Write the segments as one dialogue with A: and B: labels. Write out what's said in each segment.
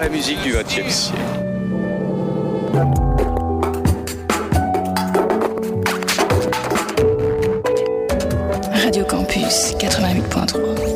A: et musique du XXe siècle.
B: Radio Campus 88.3.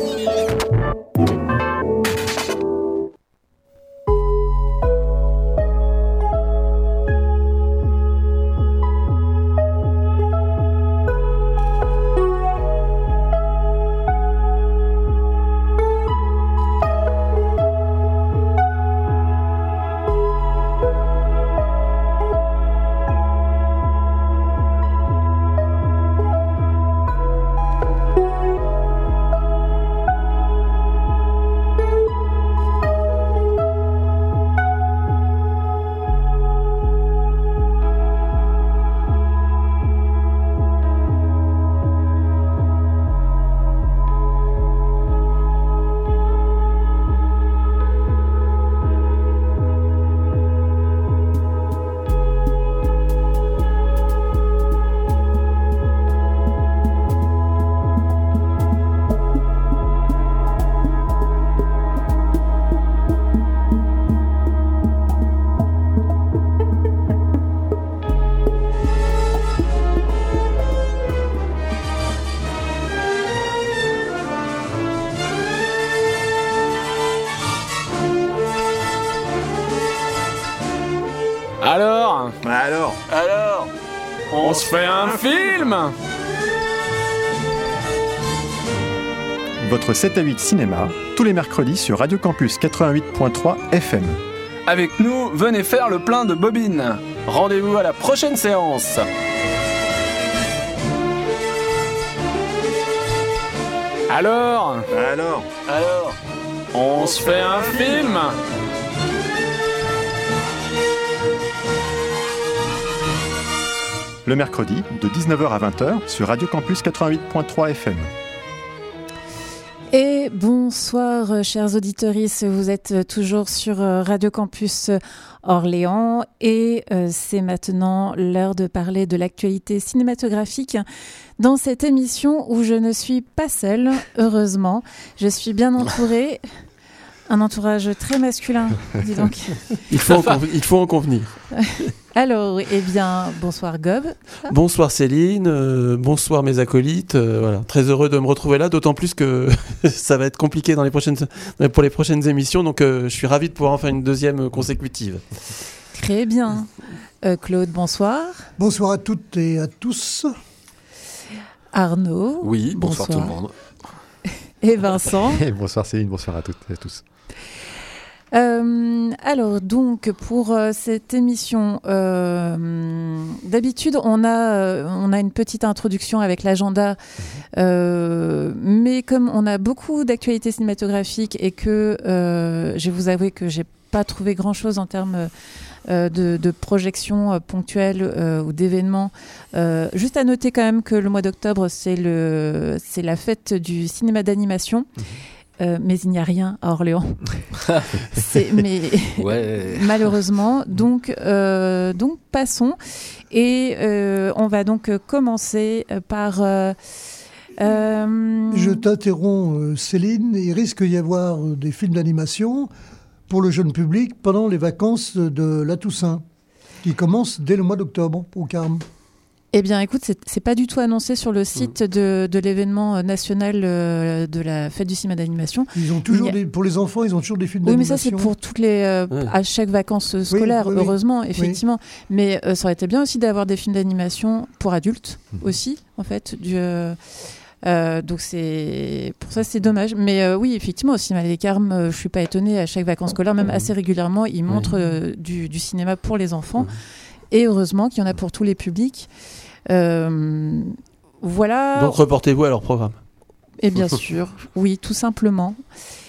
C: Alors, on se fait un film.
D: Votre 7 à 8 cinéma, tous les mercredis sur Radio Campus 88.3 FM.
C: Avec nous, venez faire le plein de bobines. Rendez-vous à la prochaine séance. Alors, on se fait un film.
D: Le mercredi, de 19h à 20h, sur Radio Campus 88.3 FM.
E: Et bonsoir, chers auditeurs, vous êtes toujours sur Radio Campus Orléans et c'est maintenant l'heure de parler de l'actualité cinématographique dans cette émission où je ne suis pas seule, heureusement. Je suis bien entourée. Un entourage très masculin, dis donc.
F: Il faut en convenir.
E: Alors, eh bien, bonsoir Gob.
F: Bonsoir Céline, bonsoir mes acolytes. Voilà. Très heureux de me retrouver là, d'autant plus que ça va être compliqué pour les prochaines émissions. Donc, je suis ravi de pouvoir en faire une deuxième consécutive.
E: Très bien. Claude, bonsoir.
G: Bonsoir à toutes et à tous.
E: Arnaud.
H: Oui, bonsoir tout le monde.
E: Et Vincent.
I: Et bonsoir Céline, bonsoir à toutes et à tous.
E: Alors donc pour cette émission, d'habitude on a une petite introduction avec l'agenda, mais comme on a beaucoup d'actualités cinématographiques et que je vais vous avouer que j'ai pas trouvé grand chose en termes de projections ponctuelles ou d'événements. Juste à noter quand même que le mois d'octobre c'est la fête du cinéma d'animation. Mais il n'y a rien à Orléans. Malheureusement. Donc passons. Et on va donc commencer par...
G: Je t'interromps, Céline. Il risque d'y avoir des films d'animation pour le jeune public pendant les vacances de la Toussaint, qui commencent dès le mois d'octobre au Carme.
E: Eh bien, écoute, c'est pas du tout annoncé sur le site de l'événement national de la fête du cinéma d'animation.
G: Ils ont toujours pour les enfants, ils ont toujours des films d'animation.
E: Oui, mais ça, c'est pour toutes les à chaque vacances scolaires, heureusement, effectivement. Oui. Mais ça aurait été bien aussi d'avoir des films d'animation pour adultes aussi, en fait. Donc pour ça c'est dommage, mais oui effectivement au cinéma des Carmes, je suis pas étonnée, à chaque vacances scolaires, même assez régulièrement, ils montrent du cinéma pour les enfants. Et heureusement qu'il y en a pour tous les publics. Voilà.
F: Donc reportez-vous à leur programme.
E: Et bien sûr, oui, tout simplement.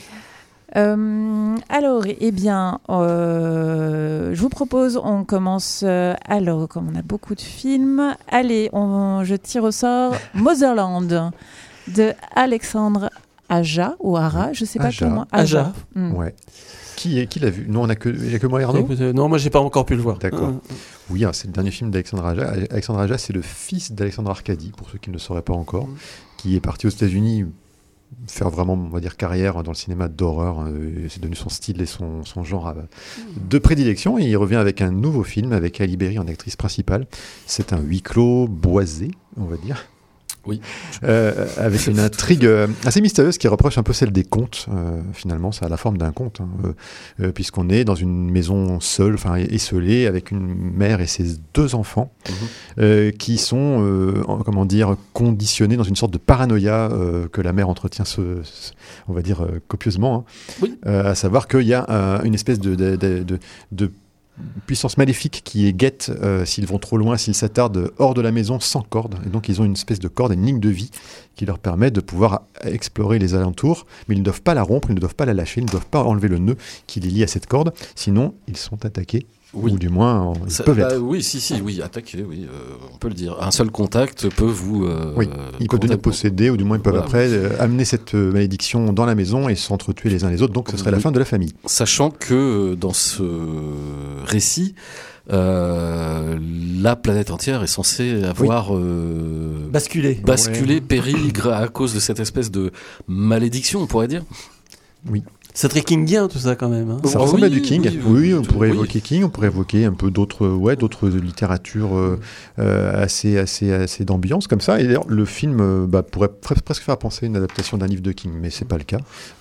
E: Alors, eh bien, je vous propose, on commence. Alors, comme on a beaucoup de films, allez, je tire au sort Motherland de Alexandre Aja ou Ara, je sais pas comment.
F: Aja.
I: Ouais. Qui l'a vu? Non, il n'y a que moi et Arnaud.
F: Non, moi j'ai pas encore pu le voir.
I: D'accord. Oui, c'est le dernier film d'Alexandre Aja. Alexandre Aja, c'est le fils d'Alexandre Arcadi, pour ceux qui ne le sauraient pas encore, qui est parti aux États-Unis faire vraiment, on va dire, carrière dans le cinéma d'horreur. C'est devenu son style et son genre de prédilection. Et il revient avec un nouveau film avec Halle Berry en actrice principale. C'est un huis clos boisé, on va dire.
A: Oui.
I: Avec une intrigue assez mystérieuse qui reproche un peu celle des contes. Finalement, ça a la forme d'un conte, puisqu'on est dans une maison seule, enfin esselée, avec une mère et ses 2 enfants, qui sont, comment dire, conditionnés dans une sorte de paranoïa que la mère entretient, on va dire, copieusement.
A: Oui.
I: À savoir qu'il y a une espèce de puissance maléfique qui est guette s'ils vont trop loin, s'ils s'attardent hors de la maison sans corde. Et donc ils ont une espèce de corde, une ligne de vie qui leur permet de pouvoir explorer les alentours, mais ils ne doivent pas la rompre, ils ne doivent pas la lâcher, ils ne doivent pas enlever le nœud qui les lie à cette corde, sinon ils sont attaqués.
A: Oui.
I: Ou du moins, ils peuvent l'être.
A: Oui, attaquer, oui, on peut le dire. Un seul contact peut vous...
I: oui, ils peuvent devenir possédés, ou du moins ils peuvent après amener cette malédiction dans la maison et s'entretuer les uns les autres, donc ce serait la fin de la famille.
A: Sachant que dans ce récit, la planète entière est censée avoir
F: basculé,
A: péri à cause de cette espèce de malédiction, on pourrait dire.
I: Oui.
F: C'est très kingien tout ça quand même. Hein.
I: Ça ressemble à du King. Oui, on pourrait évoquer King, on pourrait évoquer un peu d'autres littératures assez d'ambiance comme ça. Et d'ailleurs, le film pourrait presque faire penser à une adaptation d'un livre de King, mais c'est pas le cas.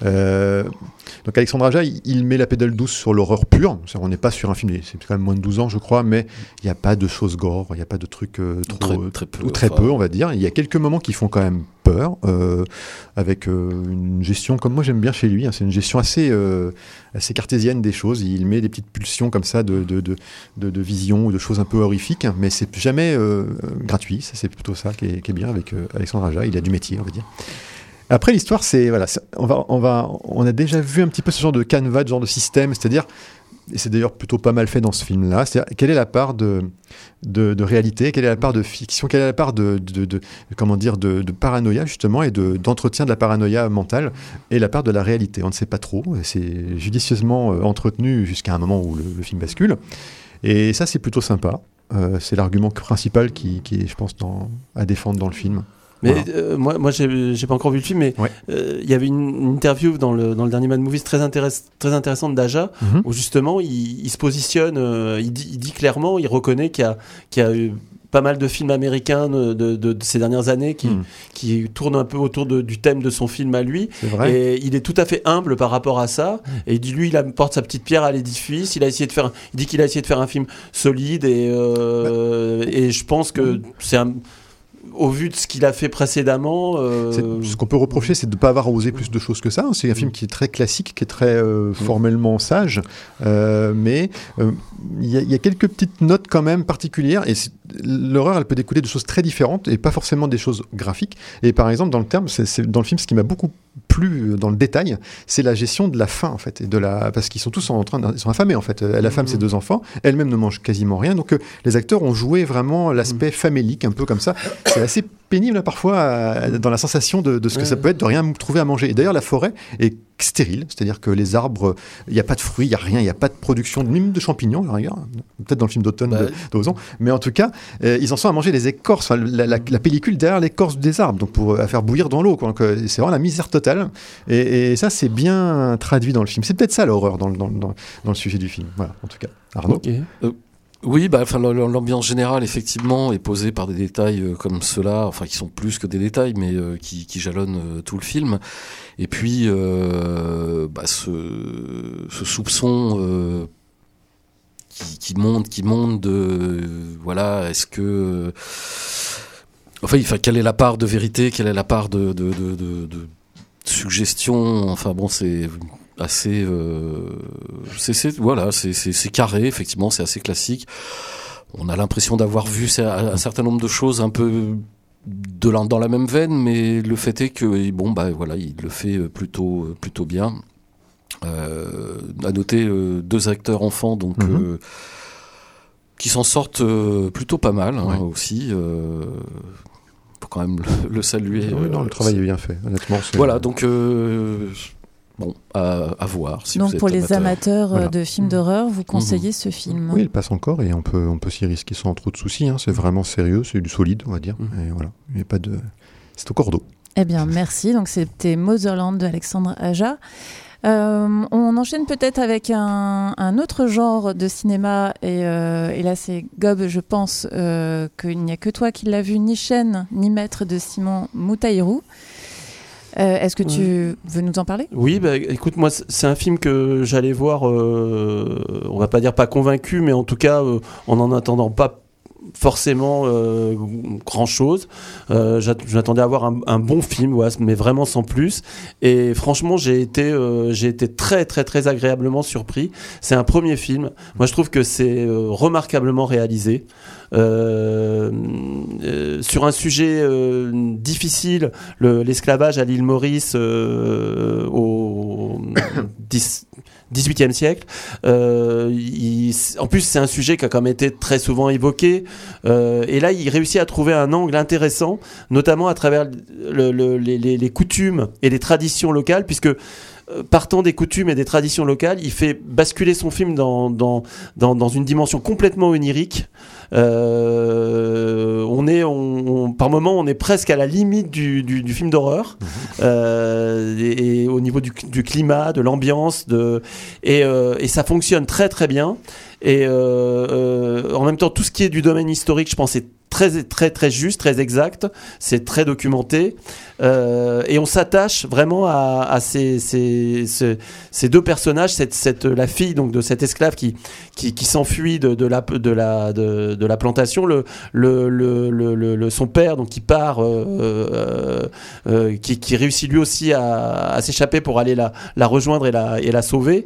I: Donc Alexandre Aja, il met la pédale douce sur l'horreur pure. On n'est pas sur un film, c'est quand même moins de 12 ans, je crois, mais il n'y a pas de choses gore, il n'y a pas de trucs très peu, on va dire. Il y a quelques moments qui font quand même peur, avec une gestion comme moi j'aime bien chez lui. C'est une gestion assez cartésienne des choses. Il met des petites pulsions comme ça de vision ou de choses un peu horrifiques, mais c'est jamais gratuit. Ça, c'est plutôt ça qui est bien avec Alexandre Aja. Il a du métier, on va dire. Après, l'histoire, on a déjà vu un petit peu ce genre de canevas, ce genre de système, c'est-à-dire, et c'est d'ailleurs plutôt pas mal fait dans ce film-là, c'est-à-dire quelle est la part de réalité, quelle est la part de fiction, quelle est la part de paranoïa justement et d'entretien de la paranoïa mentale et la part de la réalité. On ne sait pas trop, c'est judicieusement entretenu jusqu'à un moment où le film bascule, et ça c'est plutôt sympa. C'est l'argument principal qui est, je pense, à défendre dans le film.
F: Mais voilà. moi j'ai pas encore vu le film, mais y avait une interview dans le dernier Mad Movies très intéressante d'Aja, où justement il se positionne, il dit clairement, il reconnaît qu'il y a eu pas mal de films américains de ces dernières années qui tournent un peu autour du thème de son film à lui.
I: C'est vrai.
F: Et il est tout à fait humble par rapport à ça. Et il dit, lui, il apporte sa petite pierre à l'édifice. Il dit qu'il a essayé de faire un film solide et je pense que c'est au vu de ce qu'il a fait précédemment...
I: Ce qu'on peut reprocher, c'est de ne pas avoir osé plus de choses que ça. C'est un film qui est très classique, qui est très formellement sage, mais il y a quelques petites notes quand même particulières, et l'horreur, elle peut découler de choses très différentes, et pas forcément des choses graphiques. Et par exemple, dans le film, ce qui m'a beaucoup plu dans le détail, c'est la gestion de la faim, en fait, parce qu'ils sont tous ils sont affamés, en fait. Elle affame ses 2 enfants, elle-même ne mange quasiment rien, donc les acteurs ont joué vraiment l'aspect famélique, un peu comme ça. C'est assez pénible parfois dans la sensation de ce que ça peut être de rien trouver à manger. Et d'ailleurs, la forêt est stérile, c'est-à-dire que les arbres, il n'y a pas de fruits, il n'y a rien, il n'y a pas de production, même de champignons, peut-être dans le film d'automne d'Ozon, mais en tout cas, ils en sont à manger les écorces, la pellicule derrière l'écorce des arbres, donc à faire bouillir dans l'eau. Donc, c'est vraiment la misère totale. Et ça, c'est bien traduit dans le film. C'est peut-être ça l'horreur dans le sujet du film. Voilà, en tout cas. Arnaud.
A: Okay. Oui, l'ambiance générale, effectivement, est posée par des détails comme ceux-là, enfin, qui sont plus que des détails, mais qui jalonnent tout le film. Et puis, ce soupçon qui monte de... voilà, est-ce que... quelle est la part de vérité, quelle est la part de suggestion, enfin bon, c'est... assez c'est carré, effectivement, c'est assez classique. On a l'impression d'avoir vu un certain nombre de choses un peu dans la même veine, mais le fait est que il le fait plutôt bien. À noter 2 acteurs enfants donc qui s'en sortent plutôt pas mal aussi. Faut quand même le saluer.
I: Le travail est bien fait, honnêtement.
A: Voilà, donc à voir. Si
E: donc
A: vous êtes
E: pour les amateurs
A: de
E: films d'horreur, vous conseillez ce film.
I: Oui, il passe encore et on peut s'y risquer sans trop de soucis. C'est vraiment sérieux, c'est du solide, on va dire. Et voilà, il n'y a pas de... C'est au cordeau.
E: Eh bien, merci. Donc, c'était Motherland de Alexandre Aja. On enchaîne peut-être avec un autre genre de cinéma. Et là, c'est Gob, je pense qu'il n'y a que toi qui l'as vu, ni Chaîne, ni Maître de Simon Moutaïrou. Est-ce que tu veux nous en parler ?
F: Oui, écoute, moi, c'est un film que j'allais voir, on va pas dire pas convaincu, mais en tout cas, en n'en attendant pas forcément grand chose. J'attendais à voir un bon film, ouais, mais vraiment sans plus. Et franchement, j'ai été très très très agréablement surpris. C'est un premier film. Moi, je trouve que c'est remarquablement réalisé. Sur un sujet difficile, l'esclavage à l'île Maurice au 18e siècle. En plus, c'est un sujet qui a quand même été très souvent évoqué. Et là, il réussit à trouver un angle intéressant, notamment à travers les coutumes et les traditions locales, puisque partant des coutumes et des traditions locales, il fait basculer son film dans une dimension complètement onirique. Par moment, on est presque à la limite du film d'horreur, et au niveau du climat, de l'ambiance, et ça fonctionne très très bien. Et en même temps, tout ce qui est du domaine historique, je pense, est très très très juste, très exact. C'est très documenté, et on s'attache vraiment à ces deux personnages, la fille donc de cet esclave qui s'enfuit de la plantation, son père donc qui part, qui réussit lui aussi à s'échapper pour aller la rejoindre et la sauver.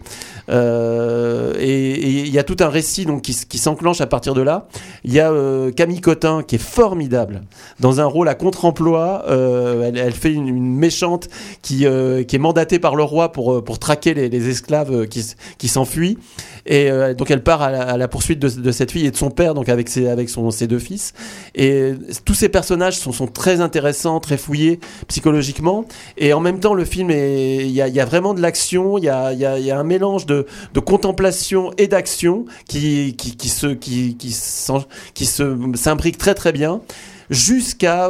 F: Et il y a tout un récit donc qui s'enclenche à partir de là. Il y a Camille Cotin qui est formidable dans un rôle à contre-emploi. Elle fait une méchante qui est mandatée par le roi pour traquer les esclaves qui s'enfuient. Et donc elle part à la poursuite de cette fille et de son père, donc avec ses deux fils. Et tous ces personnages sont très intéressants, très fouillés psychologiquement. Et en même temps, le film il y a vraiment de l'action. Il y a un mélange de contemplation et d'action qui s'imbrique très très bien. Jusqu'à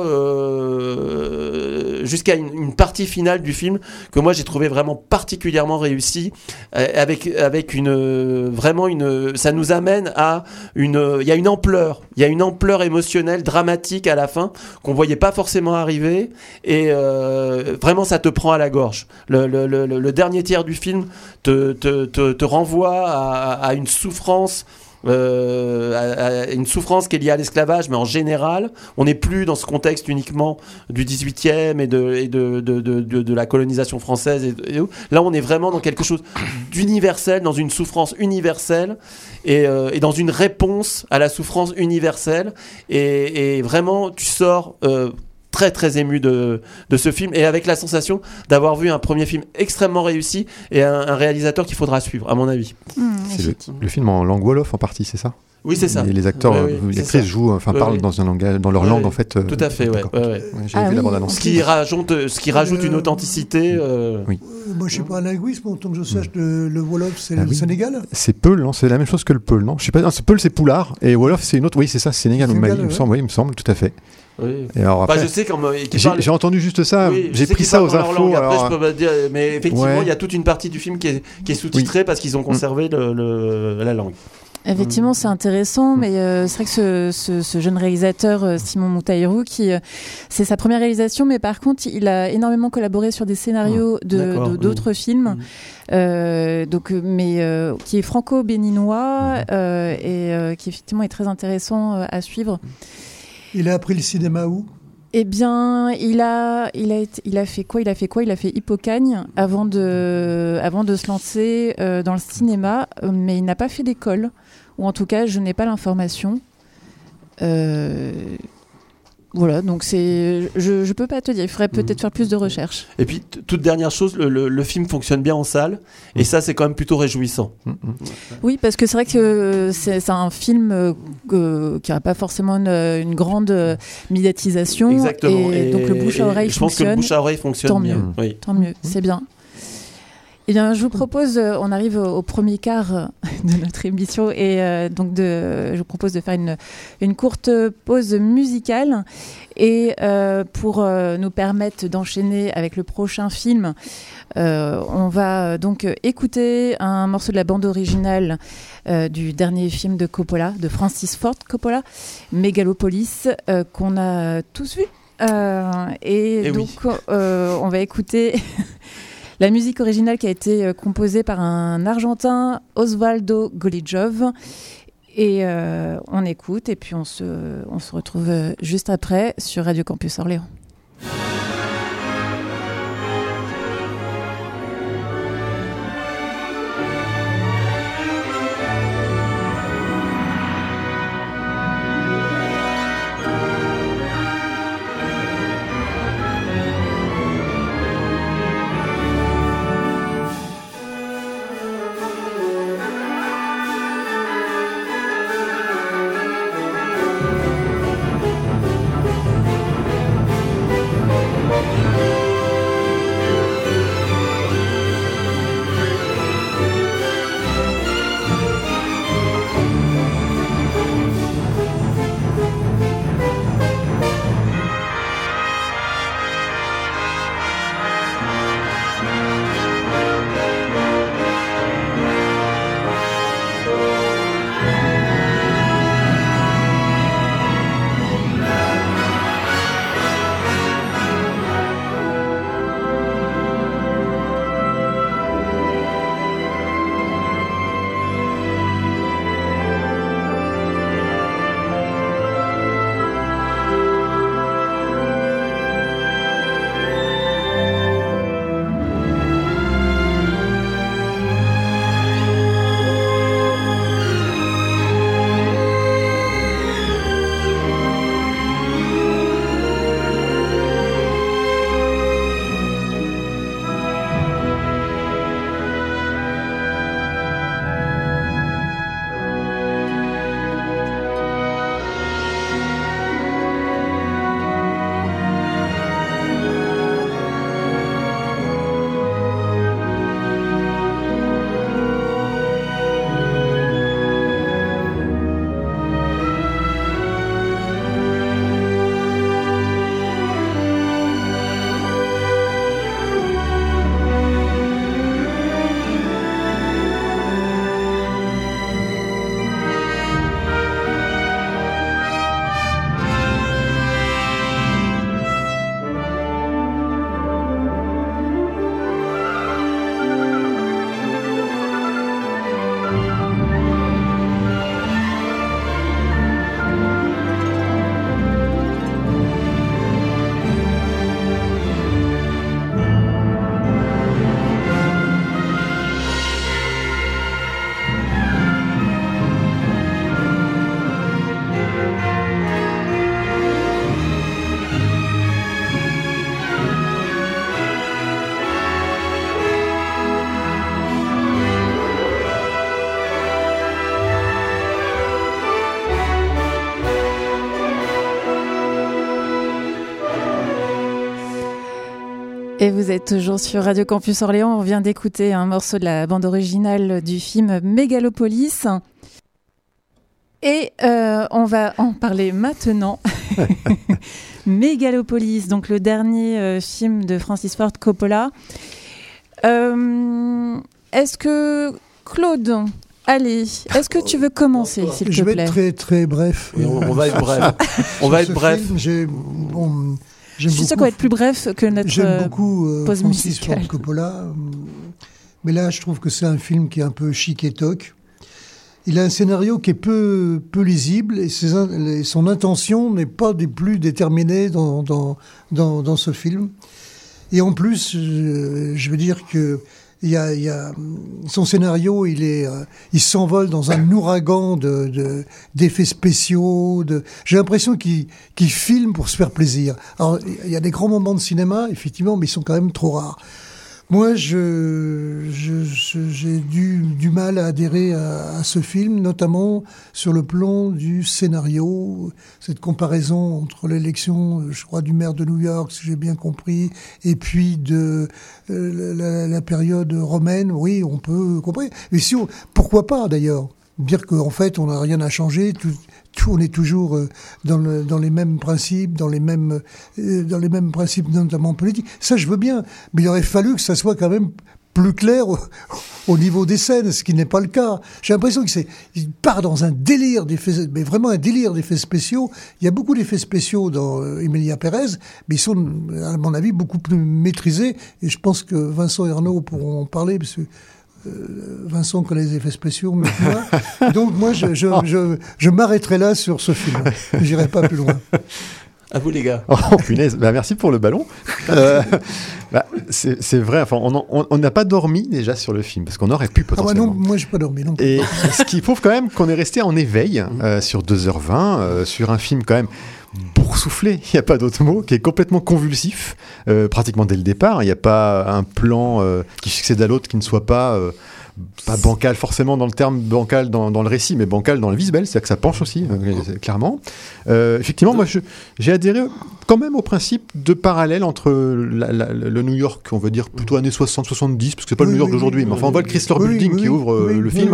F: une partie finale du film que moi j'ai trouvé vraiment particulièrement réussie, avec ça nous amène à il y a une ampleur émotionnelle dramatique à la fin qu'on voyait pas forcément arriver, et vraiment ça te prend à la gorge. Le dernier tiers du film te renvoie à une souffrance. À une souffrance qui est liée à l'esclavage, mais en général, on n'est plus dans ce contexte uniquement du 18e et de la colonisation française. Là, on est vraiment dans quelque chose d'universel, dans une souffrance universelle, et dans une réponse à la souffrance universelle. Et vraiment, tu sors très très ému de ce film, et avec la sensation d'avoir vu un premier film extrêmement réussi et un réalisateur qu'il faudra suivre, à mon avis.
I: C'est le film en langue wolof en partie, c'est ça ?
F: Oui, c'est ça.
I: Et les acteurs, les actrices jouent, parlent dans leur langue en fait.
F: Tout à fait, ouais.
I: J'ai vu la bande-annonce.
F: Ce qui rajoute une authenticité.
G: Moi, je ne suis pas un linguiste, mais autant que je sache, le Wolof, c'est le Sénégal.
I: C'est Peul, non ? C'est la même chose que le Peul, non ? Je sais pas. Non, c'est Peul, c'est Poulard, et Wolof, c'est une autre. Oui, c'est ça, Sénégal ou Mali, il me semble, tout à fait.
F: Oui.
I: Et alors après,
F: je sais
I: j'ai entendu juste ça. J'ai pris ça aux infos.
F: Après, je peux pas dire, mais effectivement, il y a toute une partie du film qui est sous-titrée parce qu'ils ont conservé la langue.
E: Effectivement, c'est intéressant, mais c'est vrai que ce jeune réalisateur, Simon Moutaïrou, c'est sa première réalisation, mais par contre, il a énormément collaboré sur des scénarios d'autres films, qui est franco-béninois, et qui effectivement est très intéressant à suivre.
G: Il a appris le cinéma où ?
E: Eh bien, il a fait quoi ? Il a fait Hippocagne avant de se lancer dans le cinéma, mais il n'a pas fait d'école, ou en tout cas, je n'ai pas l'information. Voilà, donc je peux pas te dire, il faudrait peut-être faire plus de recherches.
F: Et puis, toute dernière chose, le film fonctionne bien en salle, et ça, c'est quand même plutôt réjouissant.
E: Oui, parce que c'est vrai que c'est un film qui n'a pas forcément une grande médiatisation.
F: Exactement.
E: Et donc le bouche à oreille fonctionne.
F: Je pense que le bouche à oreille fonctionne
E: tant
F: bien.
E: Mieux, tant mieux, c'est bien. Eh bien, je vous propose, on arrive au premier quart de notre émission et donc je vous propose de faire une courte pause musicale et pour nous permettre d'enchaîner avec le prochain film, on va donc écouter un morceau de la bande originale du dernier film de Coppola, de Francis Ford Coppola, Megalopolis, qu'on a tous vu. Et donc, on va écouter la musique originale qui a été composée par un Argentin, Osvaldo Golijov. Et on écoute et puis on se retrouve juste après sur Radio Campus Orléans. Et vous êtes toujours sur Radio Campus Orléans. On vient d'écouter un morceau de la bande originale du film Megalopolis. Et on va en parler maintenant. Megalopolis, donc le dernier film de Francis Ford Coppola. Est-ce que, Claude, allez, est-ce que tu veux commencer, s'il te plaît ?
G: Je vais être très, très bref.
F: On va être bref. On va être bref.
E: Je suis sûr qu'on va être plus bref que notre
G: j'aime beaucoup
E: pause
G: Francis
E: musicale.
G: Ford Coppola. Mais là, je trouve que c'est un film qui est un peu chic et toc. Il a un scénario qui est peu lisible et son intention n'est pas des plus déterminées dans ce film. Et en plus, je veux dire que son scénario, il s'envole dans un ouragan d'effets spéciaux. J'ai l'impression qu'il filme pour se faire plaisir. Alors, il y a des grands moments de cinéma, effectivement, mais ils sont quand même trop rares. Moi, j'ai du du mal à adhérer à ce film, notamment sur le plan du scénario, cette comparaison entre l'élection, je crois, du maire de New York, si j'ai bien compris, et puis de la période romaine. Oui, on peut comprendre. Mais pourquoi pas d'ailleurs dire qu'en fait on n'a rien à changer, on est toujours dans les mêmes principes, dans les mêmes principes notamment politiques. Ça, je veux bien, mais il aurait fallu que ça soit quand même plus clair au niveau des scènes, ce qui n'est pas le cas. J'ai l'impression qu'il part dans un délire d'effets, mais vraiment un délire d'effets spéciaux. Il y a beaucoup d'effets spéciaux dans Emilia Pérez, mais ils sont, à mon avis, beaucoup plus maîtrisés. Et je pense que Vincent et Arnaud pourront en parler, parce que Vincent connaît les effets spéciaux, mais moi. Donc moi, je m'arrêterai là sur ce film. J'irai pas plus loin.
F: À vous les gars.
I: Oh punaise, merci pour le ballon. C'est vrai, enfin, on n'a pas dormi déjà sur le film, parce qu'on aurait pu potentiellement.
G: Ah non, moi j'ai pas dormi non plus.
I: Et ce qui prouve quand même qu'on est resté en éveil sur 2h20, sur un film quand même boursouflé, il n'y a pas d'autre mot, qui est complètement convulsif, pratiquement dès le départ. Il n'y a pas un plan qui succède à l'autre qui ne soit pas bancal forcément dans le terme bancal dans le récit, mais bancal dans le visuel, c'est-à-dire que ça penche aussi, clairement. Effectivement, moi j'ai adhéré quand même au principe de parallèle entre le New York, on va dire plutôt années 60-70, parce que c'est pas le New York d'aujourd'hui, mais enfin on voit le Chrysler Building qui ouvre le film,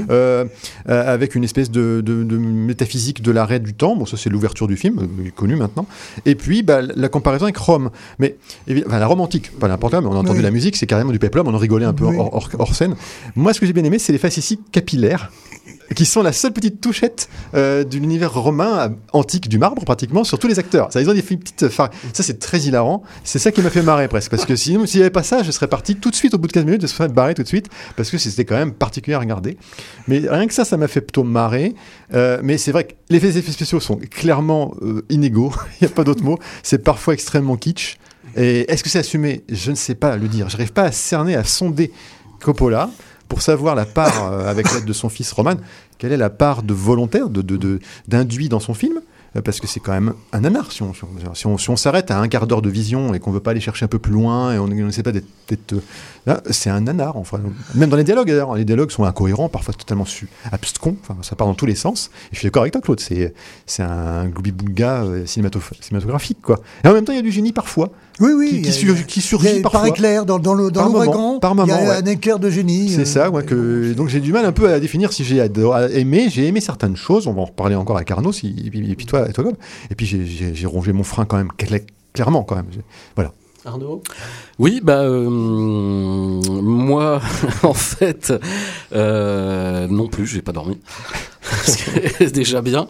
I: avec une espèce de métaphysique de l'arrêt du temps. Bon, ça c'est l'ouverture du film, connu maintenant. Et puis la comparaison avec Rome, mais la Rome antique, pas n'importe quoi, mais on a entendu la musique, c'est carrément du péplum, on en rigolait un peu hors scène. Moi, ce que j'ai bien aimé, c'est les facéties capillaires, qui sont la seule petite touchette de l'univers romain antique du marbre, pratiquement, sur tous les acteurs. Ça, ils ont des petites ça, c'est très hilarant. C'est ça qui m'a fait marrer, presque. Parce que sinon, s'il n'y avait pas ça, je serais parti tout de suite, au bout de 15 minutes, je serais barré tout de suite, parce que c'était quand même particulier à regarder. Mais rien que ça m'a fait plutôt marrer. Mais c'est vrai que les effets spéciaux sont clairement inégaux. Il n'y a pas d'autre mot. C'est parfois extrêmement kitsch. Et est-ce que c'est assumé ? Je ne sais pas le dire. Je n'arrive pas à cerner, à sonder Coppola pour savoir la part, avec l'aide de son fils Roman, quelle est la part de volontaire, d'induit dans son film, parce que c'est quand même un nanar. Si on s'arrête à un quart d'heure de vision et qu'on ne veut pas aller chercher un peu plus loin et on n'essaie pas d'être là, c'est un nanar. Enfin, même dans les dialogues, d'ailleurs. Les dialogues sont incohérents, parfois totalement abscons. Enfin, ça part dans tous les sens. Et je suis d'accord avec toi, Claude. C'est un gloubi-boulga cinématographique, quoi. Et en même temps, il y a du génie parfois.
G: Oui.
I: Qui surgit parfois.
G: Par éclair, dans l'ouragan, il y a un éclair de génie.
I: C'est ça, donc j'ai du mal un peu à définir si j'ai aimé certaines choses. On va en reparler encore avec Arnaud, et puis toi, Gob. Et puis j'ai rongé mon frein quand même, clairement quand même. Voilà.
F: Arnaud ?
A: Oui, moi, en fait, non plus, j'ai pas dormi. C'est déjà bien.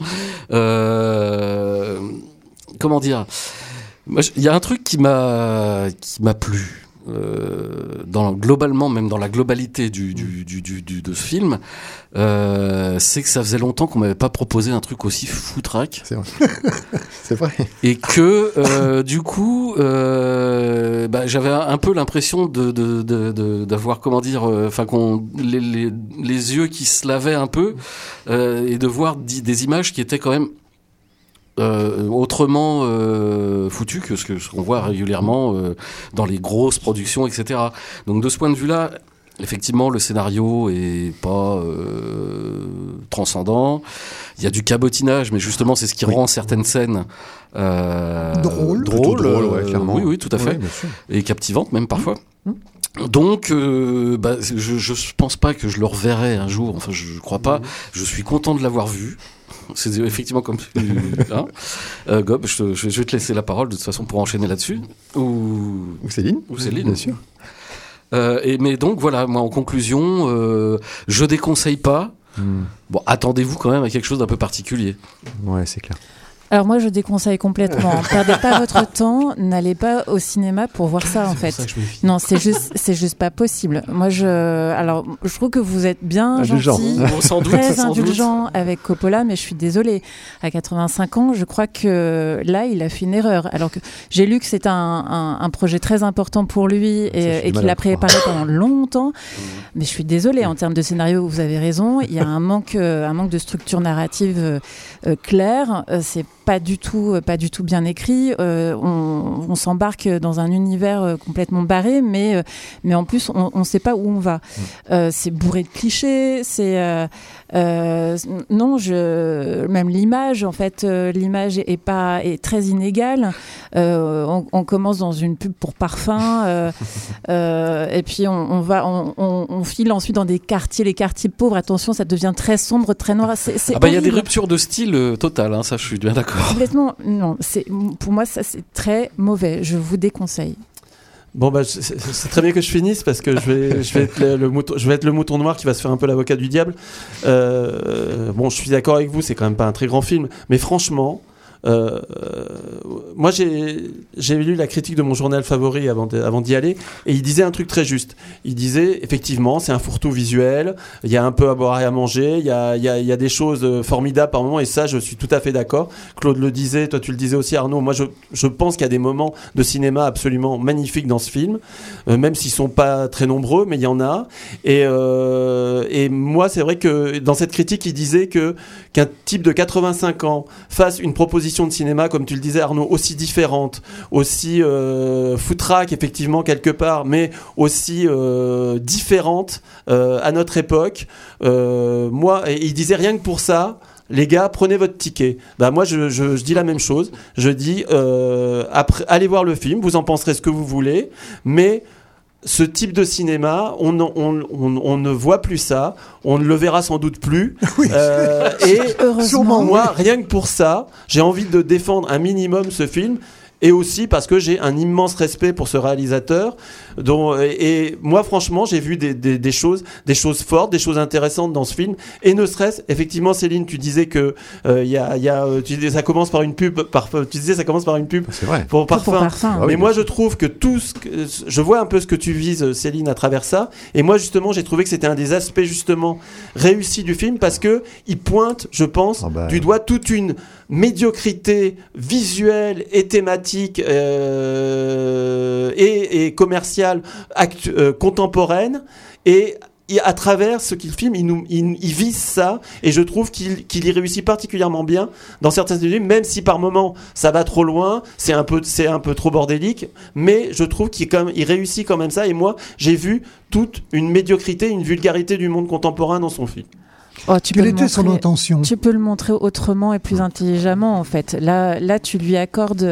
A: Comment dire ? Il y a un truc qui m'a plu. Globalement, même dans la globalité de ce film, c'est que ça faisait longtemps qu'on m'avait pas proposé un truc aussi foutraque.
I: C'est vrai. C'est vrai.
A: Et que du coup, j'avais un peu l'impression d'avoir, comment dire, les yeux qui se lavaient un peu, et de voir des images qui étaient quand même autrement foutu que ce qu'on voit régulièrement dans les grosses productions, etc. Donc de ce point de vue-là, effectivement, le scénario est pas transcendant. Il y a du cabotinage, mais justement, c'est ce qui rend certaines scènes
G: drôles,
I: clairement.
A: Oui, tout à fait, et captivantes même parfois. Donc, je pense pas que je le reverrai un jour. Enfin, je crois pas. Je suis content de l'avoir vu. C'est effectivement comme Gob, je vais te laisser la parole de toute façon pour enchaîner là-dessus. Ou
I: Céline,
A: bien sûr. Mais donc voilà, moi en conclusion, je déconseille pas. Bon, attendez-vous quand même à quelque chose d'un peu particulier.
I: Ouais, c'est clair.
E: Alors moi, je déconseille complètement. Perdez pas votre temps, n'allez pas au cinéma pour voir ça, en fait. Non, c'est juste pas possible. Moi, je trouve que vous êtes bien gentil, très indulgent avec Coppola, mais je suis désolée. À 85 ans, je crois que là, il a fait une erreur. Alors que j'ai lu que c'était un projet très important pour lui et qu'il a préparé pendant longtemps. Mais je suis désolée, en termes de scénario, vous avez raison. Il y a un manque de structure narrative claire. C'est pas du tout bien écrit. On s'embarque dans un univers complètement barré, mais en plus on sait pas où on va. C'est bourré de clichés. Même l'image, en fait, l'image est très inégale. On commence dans une pub pour parfum, et puis on file ensuite dans les quartiers pauvres. Attention, ça devient très sombre, très noir.
A: Il y a des ruptures de style totales, ça je suis bien d'accord.
E: Complètement, non. Pour moi, ça c'est très mauvais. Je vous déconseille.
F: Bon c'est très bien que je finisse parce que je vais être le mouton noir qui va se faire un peu l'avocat du diable. Je suis d'accord avec vous, c'est quand même pas un très grand film, mais franchement, moi j'ai lu la critique de mon journal favori avant d'y aller, et il disait un truc très juste. Il disait effectivement c'est un fourre-tout visuel, il y a un peu à boire et à manger, il y a des choses formidables par moment, et ça je suis tout à fait d'accord. Claude le disait, toi tu le disais aussi Arnaud, moi je pense qu'il y a des moments de cinéma absolument magnifiques dans ce film, même s'ils sont pas très nombreux, mais il y en a, et moi c'est vrai que dans cette critique il disait qu'un type de 85 ans fasse une proposition de cinéma, comme tu le disais Arnaud, aussi différente, aussi foutraque effectivement quelque part, mais aussi différente à notre époque. Et il disait rien que pour ça, les gars, prenez votre ticket. Moi, je dis la même chose. Je dis, après, allez voir le film, vous en penserez ce que vous voulez, mais ce type de cinéma, on ne voit plus ça, on ne le verra sans doute plus. Oui. Et
E: heureusement,
F: moi, rien que pour ça, j'ai envie de défendre un minimum ce film. Et aussi parce que j'ai un immense respect pour ce réalisateur. Et moi, franchement, j'ai vu des choses fortes, des choses intéressantes dans ce film. Et ne serait-ce, effectivement, Céline, tu disais que ça commence par une pub. Tu disais ça commence par une pub pour parfum. Mais moi, je trouve que je vois un peu ce que tu vises, Céline, à travers ça. Et moi, justement, j'ai trouvé que c'était un des aspects justement réussis du film parce que il pointe, je pense, du doigt toute une médiocrité visuelle et thématique et commerciale contemporaine, et à travers ce qu'il filme, il vise ça, et je trouve qu'il y réussit particulièrement bien dans certaines idées, même si par moments ça va trop loin, c'est un peu trop bordélique, mais je trouve qu'il réussit quand même ça, et moi j'ai vu toute une médiocrité, une vulgarité du monde contemporain dans son film.
G: Quelle était son intention ?
E: Tu peux le montrer autrement et plus intelligemment, en fait. Là, tu lui accordes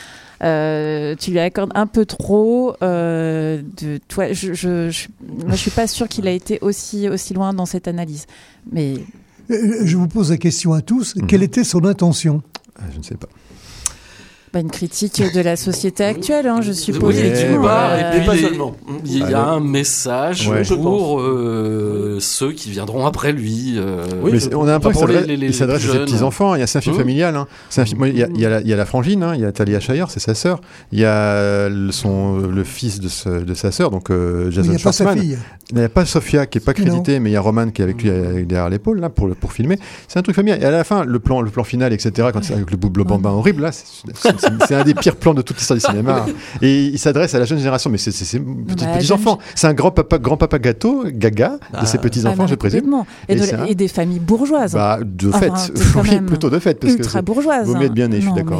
E: un peu trop. Moi, je suis pas sûre qu'il a été aussi loin dans cette analyse. Mais
G: je vous pose la question à tous. Quelle était son intention ?
I: Je ne sais pas.
E: Une critique de la société actuelle, je suppose.
A: Oui, et
F: pas seulement.
A: Il y a un message pour ceux qui viendront après lui.
I: Mais on a l'impression qu'il s'adresse à ses petits-enfants. C'est un film familial. Il y a la frangine, il y a Talia Shire, c'est sa sœur. Il y a le fils de sa sœur, donc Jason Schwartzman. Il n'y a pas Sophia qui n'est pas créditée, mais il y a Roman qui est avec lui derrière l'épaule là, pour filmer. C'est un truc familial. Et à la fin, le plan final, etc., quand c'est avec le bambin horrible, là, c'est un des pires plans de toute l'histoire du cinéma. Et il s'adresse à la jeune génération, mais c'est petits-enfants. C'est un grand-papa gâteau, gaga, de ses petits-enfants, je présume.
E: Et des familles bourgeoises.
I: De fait. Plutôt de fait.
E: Ultra bourgeoises.
I: Vaut mieux être bien né, je suis d'accord.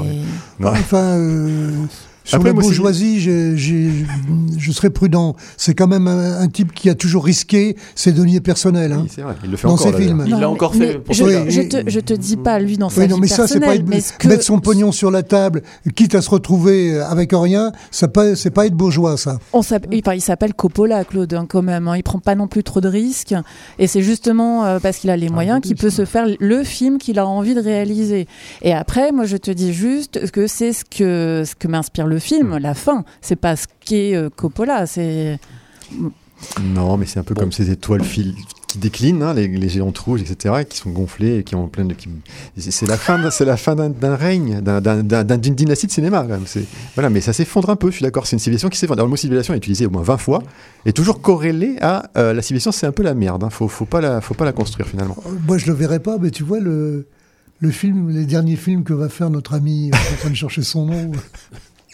G: Sur la bourgeoisie, je serais prudent. C'est quand même un type qui a toujours risqué ses deniers personnels.
I: Oui, c'est vrai. Il le fait
G: dans
I: encore,
G: ses films.
F: Il l'a encore fait.
E: Je te dis pas lui dans sa vie
G: mais ça,
E: personnelle.
G: Mettre son pognon sur la table, quitte à se retrouver avec rien, c'est pas être bourgeois, ça.
E: Il s'appelle Coppola, Claude, quand même. Il prend pas non plus trop de risques. Et c'est justement parce qu'il a les moyens qu'il peut se faire le film qu'il a envie de réaliser. Et après, moi, je te dis juste que c'est ce que m'inspire le film, la fin. C'est pas ce qu'est Coppola.
I: Non, mais c'est un peu comme ces étoiles qui déclinent, les géantes rouges, etc., qui sont gonflées et qui ont plein de. C'est la fin d'un règne, d'une dynastie de cinéma. Quand même. Voilà, mais ça s'effondre un peu. Je suis d'accord. C'est une civilisation qui s'effondre. Alors, le mot civilisation est utilisé au moins 20 fois et toujours corrélé à la civilisation. C'est un peu la merde. Faut pas la construire finalement.
G: Moi, je le verrais pas, mais tu vois le film, les derniers films que va faire notre ami, en train de chercher son nom.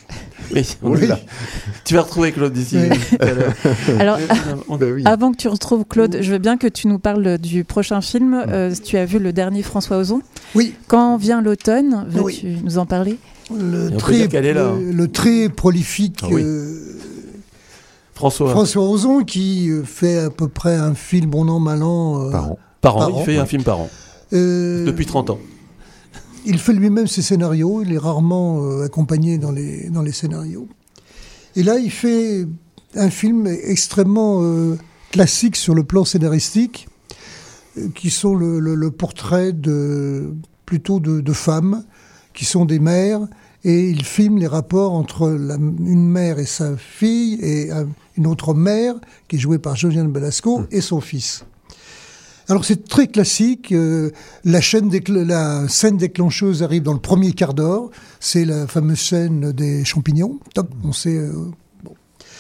F: Oui, on est là. Tu vas retrouver Claude d'ici.
G: Oui.
F: tout à l'heure.
E: Alors,
I: Bah oui.
E: avant que tu retrouves Claude, je veux bien que tu nous parles du prochain film. Tu as vu le dernier François Ozon.
G: Oui.
E: Quand vient l'automne, veux-tu
G: Oui.
E: nous en parler?
G: Le
F: Et on peut dire qu'elle est là, hein.
G: le très prolifique
F: Ah oui. François.
G: Ozon qui fait à peu près un film bon an, mal an.
I: Par an.
F: Par an,
G: Par
F: il
G: an,
F: fait un
I: oui.
F: film par an. Depuis 30 ans.
G: Il fait lui-même ses scénarios, il est rarement accompagné dans les scénarios. Et là, il fait un film extrêmement classique sur le plan scénaristique, qui sont le portrait plutôt de femmes, qui sont des mères, et il filme les rapports entre une mère et sa fille, et une autre mère, qui est jouée par Josiane Balasco, et son fils. Alors c'est très classique, la scène déclencheuse arrive dans le premier quart d'heure, c'est la fameuse scène des champignons, top, on sait... bon.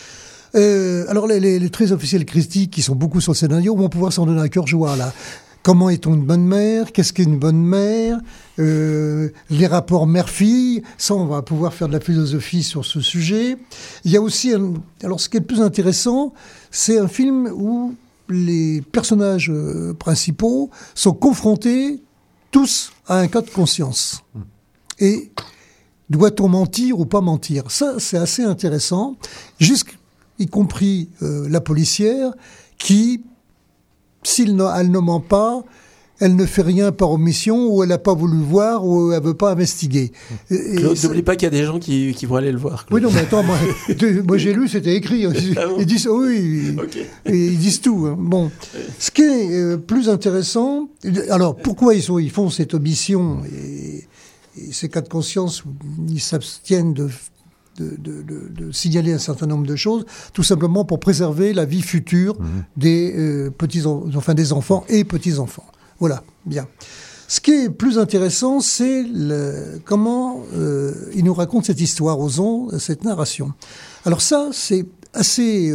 G: Alors les très officiels critiques qui sont beaucoup sur le scénario vont pouvoir s'en donner à cœur joie là. Comment est-on une bonne mère? Qu'est-ce qu'est une bonne mère? Les rapports mère-fille, ça on va pouvoir faire de la philosophie sur ce sujet. Il y a aussi, alors ce qui est le plus intéressant, c'est un film où les personnages principaux sont confrontés tous à un cas de conscience. Et doit-on mentir ou pas mentir? Ça, c'est assez intéressant, y compris la policière qui, elle ne ment pas, elle ne fait rien par omission, ou elle n'a pas voulu voir, ou elle ne veut pas investiguer.
F: Claude, n'oublie pas qu'il y a des gens qui vont aller le voir.
G: Oui,
F: Claude.
G: non, mais attends, moi j'ai lu, c'était écrit.
F: Ah bon?
G: Ils disent, oui,
F: Ok.
G: ils disent tout. Hein. Bon, ce qui est plus intéressant, alors pourquoi ils font cette omission et ces cas de conscience, ils s'abstiennent de signaler un certain nombre de choses, tout simplement pour préserver la vie future des des enfants et petits-enfants. Voilà, bien. Ce qui est plus intéressant, c'est comment il nous raconte cette histoire, Ozon, cette narration. Alors ça, c'est assez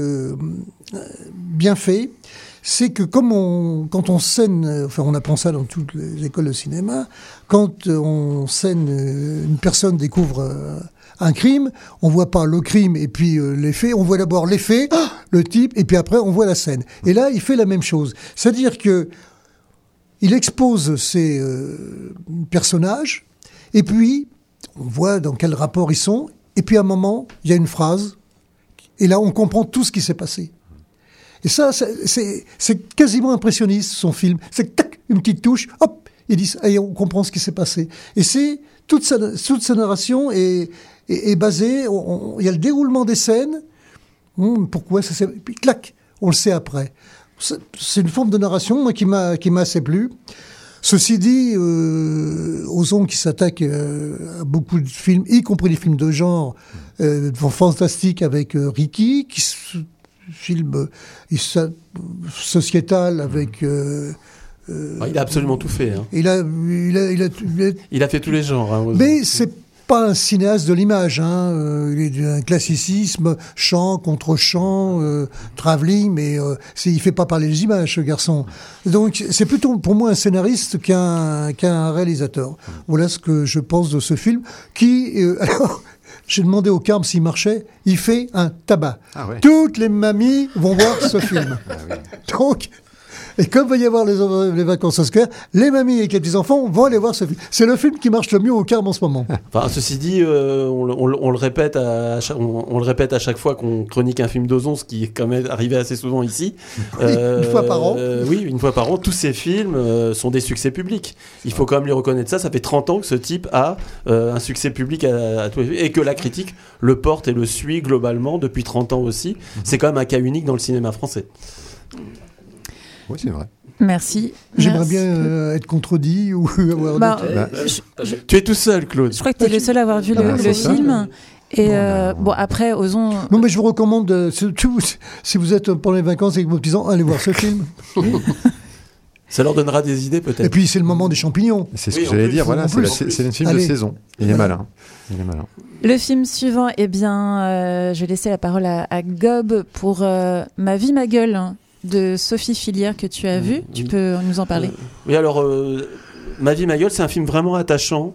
G: bien fait. C'est que quand on scène, enfin on apprend ça dans toutes les écoles de cinéma, quand on scène, une personne découvre un crime, on voit pas le crime et puis les faits, on voit d'abord les faits, le type, et puis après on voit la scène. Et là, il fait la même chose. C'est-à-dire que il expose ses personnages, et puis on voit dans quel rapport ils sont, et puis à un moment, il y a une phrase, et là on comprend tout ce qui s'est passé. Et ça, c'est quasiment impressionniste, son film. C'est tac, une petite touche, hop, ils disent, et on comprend ce qui s'est passé. Et c'est, toute sa narration est basée, il y a le déroulement des scènes, pourquoi ça s'est, puis clac, on le sait après. C'est une forme de narration, moi, qui m'a assez plu. Ceci dit, Ozon qui s'attaque à beaucoup de films, y compris des films de genre, fantastiques avec Ricky, qui film sociétal avec...
F: il a absolument tout fait. Hein.
G: Il
F: a fait tous les genres. Hein,
G: mais c'est pas un cinéaste de l'image. Hein. Il est d'un classicisme, chant contre chant, travelling, mais il fait pas parler les images, ce garçon. Donc c'est plutôt pour moi un scénariste qu'un réalisateur. Voilà ce que je pense de ce film, qui... alors, j'ai demandé au Carme s'il marchait, il fait un tabac. Ah ouais. Toutes les mamies vont voir ce film. Ah oui. Donc, et comme il va y avoir les vacances scolaires, les mamies et les petits-enfants vont aller voir ce film. C'est le film qui marche le mieux au Carme en ce moment.
F: Enfin, ceci dit, on le répète on le répète à chaque fois qu'on chronique un film d'Ozon, ce qui est quand même arrivé assez souvent ici.
G: Une fois par an.
F: Oui, une fois par an. Tous ces films sont des succès publics. Il faut quand même lui reconnaître ça. Ça fait 30 ans que ce type a un succès public à tous les films, et que la critique le porte et le suit globalement depuis 30 ans aussi. C'est quand même un cas unique dans le cinéma français.
I: Oui, c'est vrai.
E: Merci.
G: J'aimerais bien être contredit ou avoir
F: Tu es tout seul, Claude.
E: Je crois que tu es le seul à avoir vu le film. Et bon, après, Ozon...
G: Non, mais je vous recommande, si vous êtes pendant les vacances avec vos petits-enfants, allez voir ce film.
F: Ça leur donnera des idées, peut-être.
G: Et puis, c'est le moment des champignons.
I: C'est ce que j'allais dire, voilà, c'est le film de saison. Il est malin.
E: Le film suivant, eh bien, je vais laisser la parole à Gob pour Ma vie, ma gueule, de Sophie Filière, que tu as vu. Tu peux nous en parler.
F: Oui, alors, Ma vie, ma gueule, c'est un film vraiment attachant.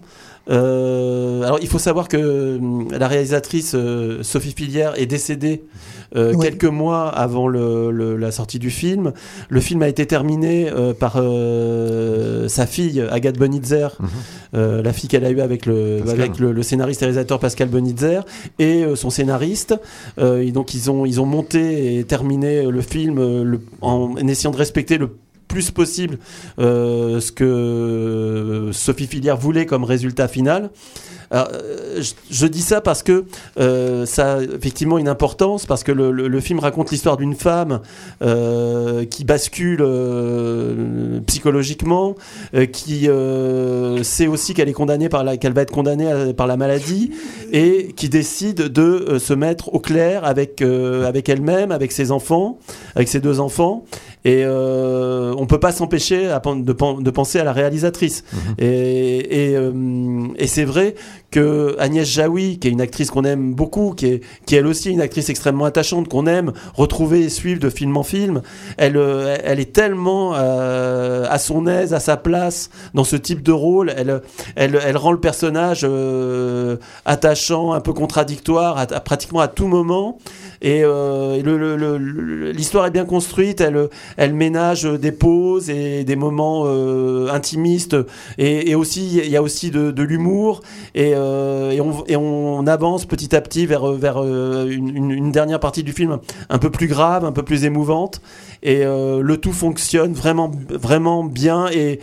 F: Alors, il faut savoir que la réalisatrice Sophie Fillière est décédée quelques mois avant la sortie du film. Le film a été terminé par sa fille, Agathe Bonitzer, la fille qu'elle a eue avec le scénariste et réalisateur Pascal Bonitzer, et son scénariste. Et donc, ils ont monté et terminé le film en essayant de respecter le plus possible ce que Sophie Fillière voulait comme résultat final. Alors, je dis ça parce que ça a effectivement une importance, parce que le film raconte l'histoire d'une femme qui bascule psychologiquement, qui sait aussi qu'elle va être condamnée par la maladie, et qui décide de se mettre au clair avec elle-même, avec ses enfants, avec ses 2 enfants. Et on peut pas s'empêcher de penser à la réalisatrice. Et c'est vrai que Agnès Jaoui, qui est une actrice qu'on aime beaucoup, qui est elle aussi une actrice extrêmement attachante, qu'on aime retrouver et suivre de film en film, elle est tellement à son aise, à sa place dans ce type de rôle. Elle rend le personnage attachant, un peu contradictoire pratiquement à tout moment. Et l'histoire est bien construite. Elle ménage des pauses et des moments intimistes, et aussi il y a aussi de l'humour, et on avance petit à petit vers une dernière partie du film un peu plus grave, un peu plus émouvante, et le tout fonctionne vraiment vraiment bien, et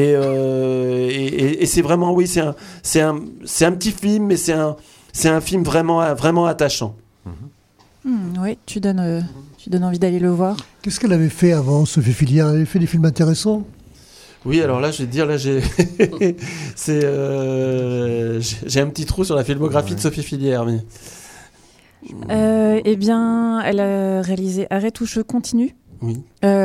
F: c'est vraiment, oui, c'est un petit film, mais c'est un film vraiment vraiment attachant.
E: Oui, tu donnes envie d'aller le voir.
G: Qu'est-ce qu'elle avait fait avant, Sophie Fillière? Elle avait fait des films intéressants?
F: Oui, alors là, je vais te dire, j'ai un petit trou sur la filmographie de Sophie Fillière. Mais...
E: Eh bien, elle a réalisé Arrête ou je continue.
F: Oui.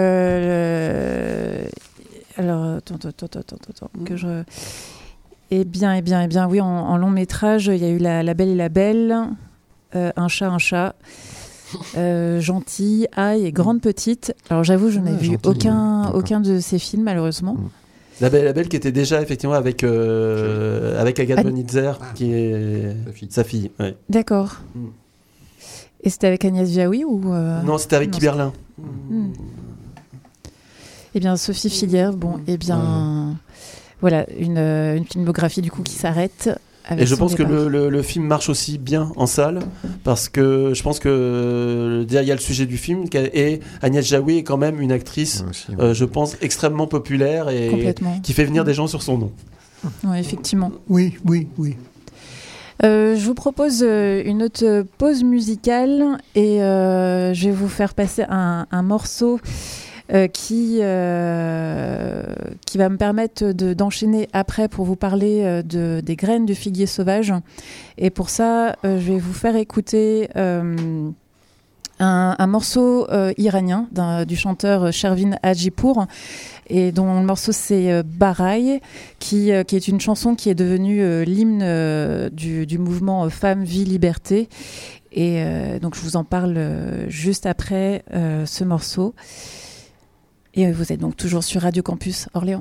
E: Alors, attends, que je... Eh bien, oui, en long métrage, il y a eu La Belle et la Belle, Un chat, Gentille, Aïe et Grande Petite. Alors j'avoue, je n'ai vu aucun de ces films, malheureusement.
F: La Belle et la Belle, qui était déjà effectivement avec Agathe Bonitzer, qui est sa fille. Ouais.
E: D'accord. Et c'était avec Agnès Jaoui ou
F: Non, c'était avec Guy Berlin.
E: Eh bien, Sophie Fillière, voilà, une filmographie du coup qui s'arrête.
F: Et je pense que le film marche aussi bien en salle, parce que je pense que il y a le sujet du film, et Agnès Jaoui est quand même une actrice, je pense, extrêmement populaire, et qui fait venir des gens sur son nom.
E: Oui, effectivement.
G: Oui.
E: Je vous propose une autre pause musicale, et je vais vous faire passer un morceau qui va me permettre d'enchaîner après pour vous parler des graines du figuier sauvage. Et pour ça, je vais vous faire écouter un morceau iranien du chanteur Shervin Hajipour, et dont le morceau c'est Baraï, qui est une chanson qui est devenue l'hymne du mouvement Femmes, Vie, Liberté. Et donc je vous en parle juste après ce morceau. Et vous êtes donc toujours sur Radio Campus Orléans.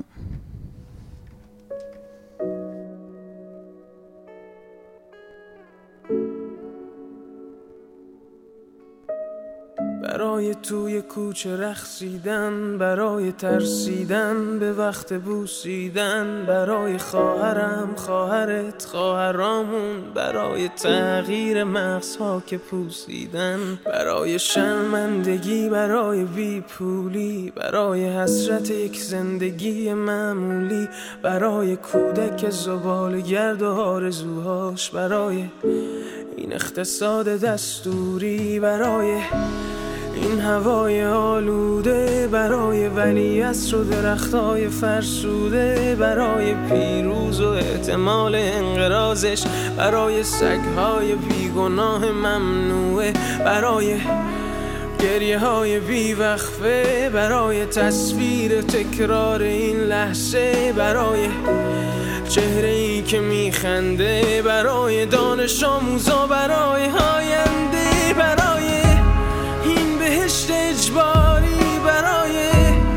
H: برای توی کوچه رقصیدن، برای ترسیدن به وقت بوسیدن، برای خواهرم، خواهرت، خواهرامون، برای تغییر مغزها که پوسیدن، برای شرمندگی، برای بیپولی، برای حسرت یک زندگی معمولی، برای کودک زباله‌گرد و آرزوهاش، برای این اقتصاد دستوری، برای این هوای آلوده، برای ولیعصر و درختای فرسوده، برای پیروز و احتمال انقراضش، برای سگهای بیگناه ممنوعه، برای گریه های بیوقفه، برای تصویر تکرار این لحظه، برای چهره ای که میخنده، برای دانش آموزا، برای آینده، برای این بهشت اجباری، برای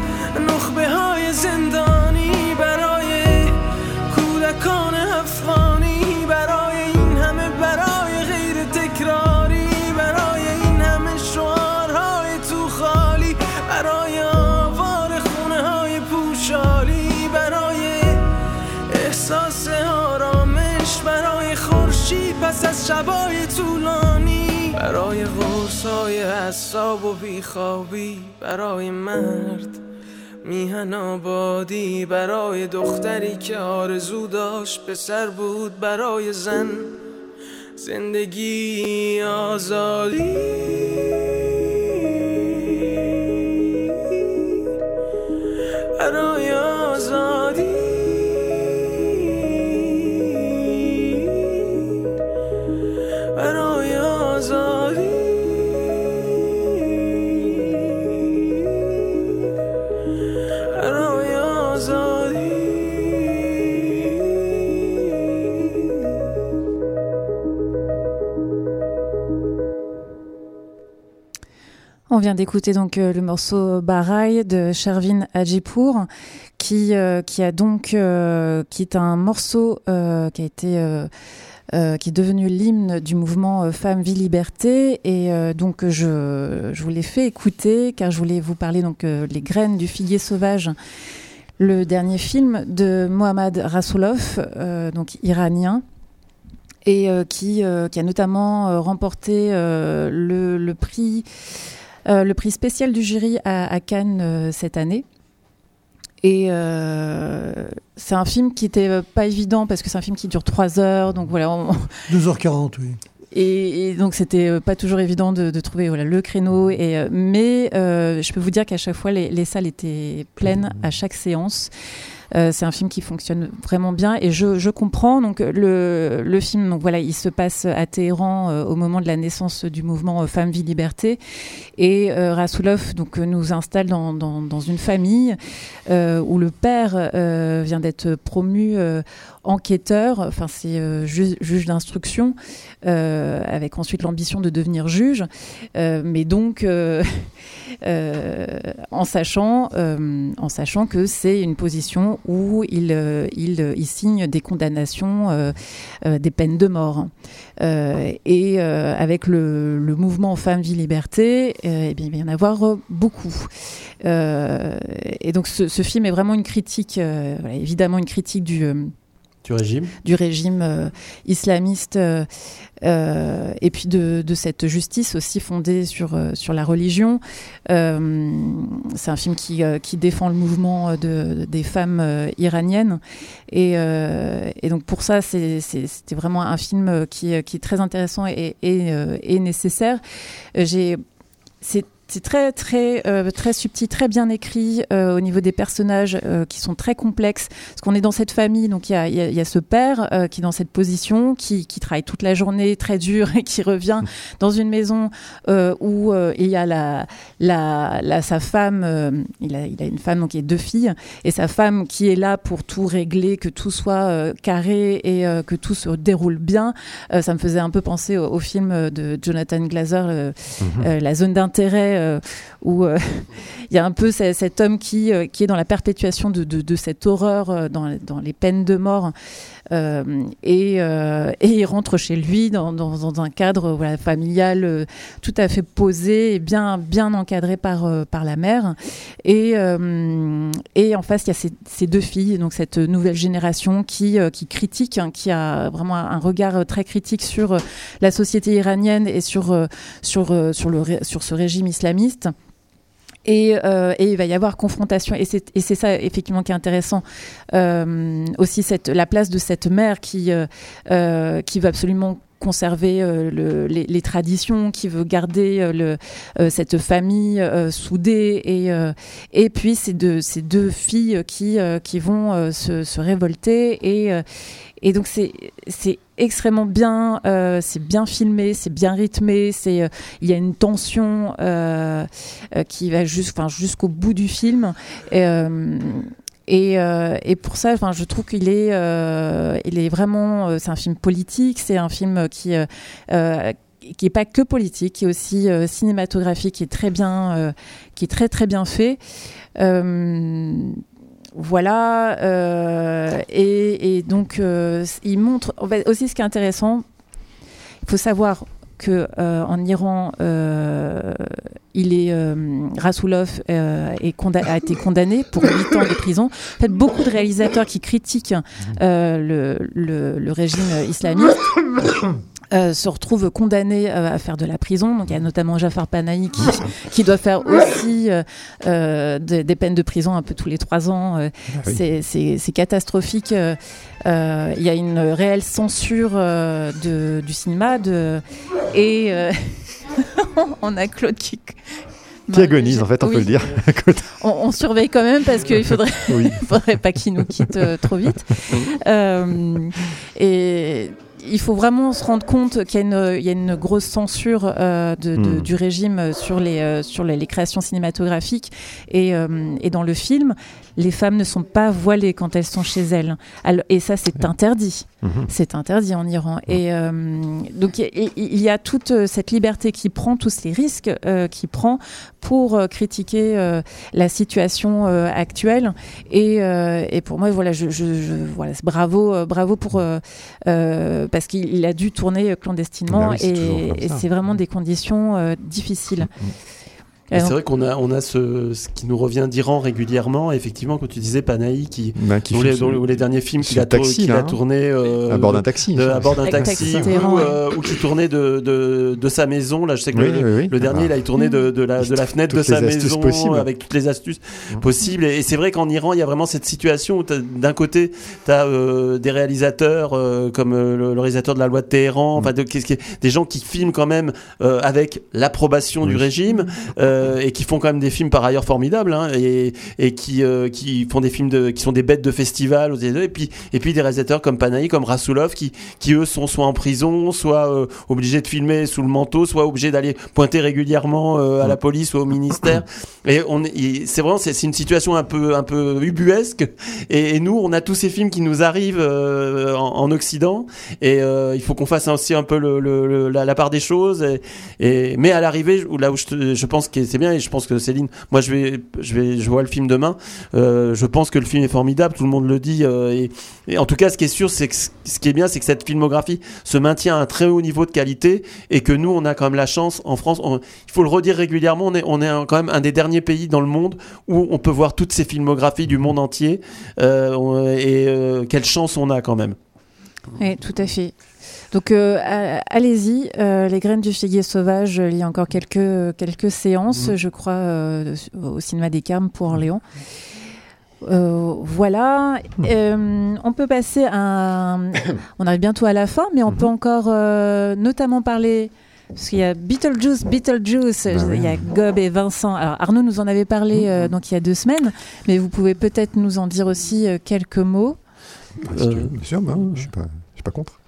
H: نخبه های زندانی، برای کودکان افغان، پس از شبای طولانی، برای قرصای حساب و بیخوابی، برای مرد میهن آبادی، برای دختری که آرزو داشت پسر بود، برای زن زندگی آزادی، برای آزادی، برای آزادی، برای آزادی.
E: On vient d'écouter donc le morceau Baraï de Shervin Hajipour, qui est un morceau qui a été qui est devenu l'hymne du mouvement Femmes, Vie, Liberté, et donc je vous l'ai fait écouter car je voulais vous parler donc Les Graines du Figuier Sauvage, le dernier film de Mohammad Rasoulov, donc iranien, et qui a notamment remporté le prix spécial du jury à Cannes cette année. Et c'est un film qui n'était pas évident parce que c'est un film qui dure 3 heures, donc voilà.
G: 2h40, oui.
E: Et donc c'était pas toujours évident de trouver le créneau. Mais je peux vous dire qu'à chaque fois les salles étaient pleines à chaque séance. C'est un film qui fonctionne vraiment bien et je comprends. Donc le film, donc voilà, il se passe à Téhéran au moment de la naissance du mouvement Femmes, Vie, Liberté, et Rasoulov donc nous installe dans une famille où le père vient d'être promu enquêteur, enfin c'est juge d'instruction, avec ensuite l'ambition de devenir juge, mais donc en sachant que c'est une position où il signe des condamnations, des peines de mort. Et avec le mouvement Femmes, Vie, Liberté, eh bien, il va y en avoir beaucoup. Et donc ce film est vraiment une critique, voilà, évidemment une critique du régime islamiste, et puis de cette justice aussi fondée sur la religion. C'est un film qui défend le mouvement des femmes iraniennes, et donc pour ça c'était vraiment un film qui est très intéressant et nécessaire. C'est très très subtil, très bien écrit au niveau des personnages qui sont très complexes. Parce qu'on est dans cette famille, donc il y a ce père qui est dans cette position, qui travaille toute la journée très dur et qui revient dans une maison où il y a sa femme. Il a une femme, donc il y a 2 filles, et sa femme qui est là pour tout régler, que tout soit carré et que tout se déroule bien. Ça me faisait un peu penser au film de Jonathan Glazer, La zone d'intérêt. Où il y a un peu cet homme qui est dans la perpétuation de cette horreur dans les peines de mort, et il rentre chez lui dans un cadre familial tout à fait posé et bien encadré par la mère, et en face il y a ces 2 filles, donc cette nouvelle génération qui critique, qui a vraiment un regard très critique sur la société iranienne et sur ce régime islamiste. Et il va y avoir confrontation, et c'est ça effectivement qui est intéressant, aussi la place de cette mère qui veut absolument conserver les traditions, qui veut garder cette famille soudée, et puis ces deux filles qui vont se révolter, et donc c'est extrêmement bien, c'est bien filmé, c'est bien rythmé, il y a une tension qui va jusqu'au bout du film. Et pour ça, je trouve qu'il est vraiment, c'est un film politique, c'est un film qui est pas que politique, qui est aussi cinématographique, qui est très bien, qui est très très bien fait. Voilà, et donc il montre aussi ce qui est intéressant. Il faut savoir que en Iran, Rasoulov a été condamné pour 8 ans de prison. En fait, beaucoup de réalisateurs qui critiquent le régime islamiste se retrouve condamné à faire de la prison. Donc il y a notamment Jafar Panahi qui doit faire aussi des peines de prison un peu tous les 3 ans. C'est catastrophique. Il y a une réelle censure du cinéma et on a Claude qui
I: agonise, en fait, on peut le dire.
E: On surveille quand même parce qu'il faudrait pas qu'il nous quitte trop vite. Et il faut vraiment se rendre compte qu'il y a une grosse censure du régime sur les créations cinématographiques et dans le film, les femmes ne sont pas voilées quand elles sont chez elles. Et ça, c'est interdit. C'est interdit en Iran. Et donc, il y a toute cette liberté qu'il prend, tous ces risques qu'il prend pour critiquer la situation actuelle. Et pour moi, voilà, voilà, bravo pour parce qu'il a dû tourner clandestinement et c'est vraiment des conditions difficiles.
F: Et c'est vrai qu'on a ce qui nous revient d'Iran régulièrement. Effectivement, quand tu disais Panahi, dont les derniers films qu'il a tourné
I: à bord d'un taxi,
F: ou qui tournait de sa maison. Là, je sais que le dernier, il a tourné de la fenêtre de sa maison avec toutes les astuces possibles. Et c'est vrai qu'en Iran, il y a vraiment cette situation où d'un côté, tu as des réalisateurs comme le réalisateur de La Loi de Téhéran, enfin des gens qui filment quand même avec l'approbation du régime. Et qui font quand même des films par ailleurs formidables, hein, et qui font des films qui sont des bêtes de festival, et puis des réalisateurs comme Panahi, comme Rasoulov, qui eux sont soit en prison, soit obligés de filmer sous le manteau, soit obligés d'aller pointer régulièrement à la police ou au ministère. Et c'est vraiment c'est une situation un peu ubuesque. Et nous, on a tous ces films qui nous arrivent en Occident, et il faut qu'on fasse aussi un peu la part des choses. Mais à l'arrivée, là où je pense que c'est bien, et je pense que Céline, moi je vois le film demain, je pense que le film est formidable, tout le monde le dit, et en tout cas ce qui est sûr, c'est que ce qui est bien, c'est que cette filmographie se maintient à un très haut niveau de qualité, et que nous on a quand même la chance en France, il faut le redire régulièrement, on est quand même un des derniers pays dans le monde où on peut voir toutes ces filmographies du monde entier, quelle chance on a quand même.
E: Oui, tout à fait. Donc allez-y, Les Graines du Figuier Sauvage, il y a encore quelques séances, je crois, au cinéma des Carmes pour Orléans. Voilà, on peut passer on arrive bientôt à la fin, mais on peut encore notamment parler, parce qu'il y a Beetlejuice, il y a Gob et Vincent. Alors Arnaud nous en avait parlé donc il y a 2 semaines, mais vous pouvez peut-être nous en dire aussi quelques mots.
I: Bien sûr, je suis pas contre.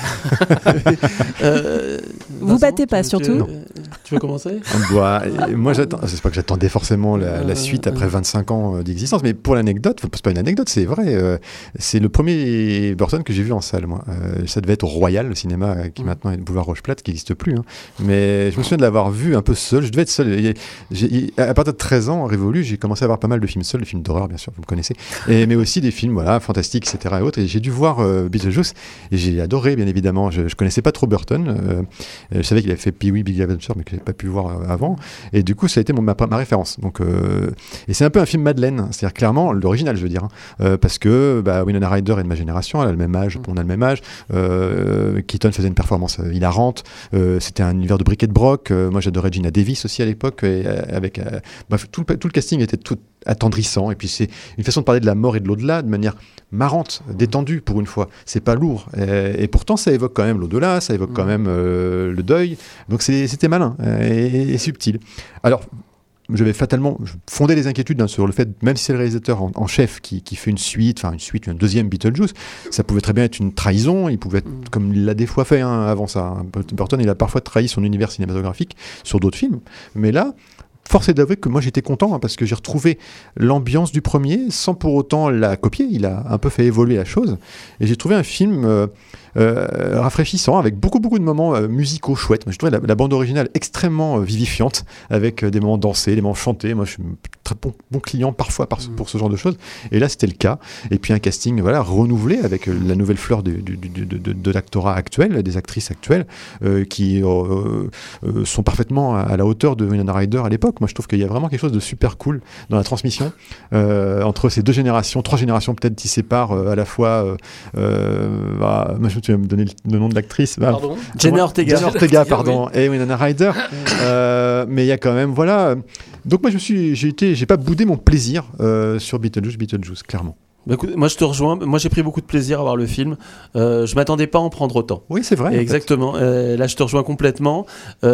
E: Vous battez pas, surtout.
F: Tu veux commencer?
I: Moi, c'est pas que j'attendais forcément la suite après 25 ans d'existence, mais pour l'anecdote, c'est pas une anecdote, c'est vrai. C'est le premier Burton que j'ai vu en salle, moi. Ça devait être au Royal, le cinéma qui maintenant est boulevard Rocheplate, qui n'existe plus. Hein. Mais je me souviens de l'avoir vu un peu seul. Je devais être seul. À partir de 13 ans, Révolu, j'ai commencé à voir pas mal de films seuls, des films d'horreur, bien sûr, vous me connaissez, mais aussi des films fantastiques, etc. Et autres. Et j'ai dû voir Beetlejuice. Et j'ai adoré, bien évidemment. Je connaissais pas trop Burton. Je savais qu'il avait fait Pee-wee, Big Adventure, mais que j'avais pas pu voir avant. Et du coup, ça a été ma référence. Donc, et c'est un peu un film Madeleine. C'est-à-dire clairement l'original, je veux dire. Parce que Winona Ryder est de ma génération. Elle a le même âge. On a le même âge. Keaton faisait une performance hilarante. C'était un univers de briquet de broc. Moi, j'adorais Gina Davis aussi à l'époque. Avec tout le casting était tout attendrissant. Et puis, c'est une façon de parler de la mort et de l'au-delà de manière marrante, détendue pour une fois. C'est pas lourd. Et pourtant, ça évoque quand même l'au-delà, ça évoque quand même le deuil. Donc c'était malin et subtil. Alors, j'avais fatalement fondé les inquiétudes sur le fait, même si c'est le réalisateur en chef qui fait une suite, un deuxième Beetlejuice, ça pouvait très bien être une trahison. Il pouvait être, comme il l'a des fois fait avant ça. Burton, il a parfois trahi son univers cinématographique sur d'autres films. Mais là, force est d'avouer que moi j'étais content parce que j'ai retrouvé l'ambiance du premier sans pour autant la copier. Il a un peu fait évoluer la chose et j'ai trouvé un film rafraîchissant avec beaucoup de moments musicaux chouettes. Je trouvais la bande originale extrêmement vivifiante avec des moments dansés, des moments chantés. Moi je suis très bon client parfois pour ce genre de choses et là c'était le cas. Et puis un casting renouvelé avec la nouvelle fleur de l'actorat actuel, des actrices actuelles qui sont parfaitement à la hauteur de Winona Ryder à l'époque. Moi je trouve qu'il y a vraiment quelque chose de super cool dans la transmission entre ces 3 générations peut-être qui séparent à la fois moi je me tu vas me donner le nom de l'actrice.
A: Pardon.
F: Jenna Ortega.
I: Jenna Ortega, pardon. Et Winona Ryder. Mais il y a quand même, voilà. Donc moi, j'ai pas boudé mon plaisir sur Beetlejuice, clairement.
F: Bah, écoute, moi je te rejoins. Moi j'ai pris beaucoup de plaisir à voir le film. Je m'attendais pas à en prendre autant.
I: Oui, c'est vrai.
F: Exactement. Là je te rejoins complètement.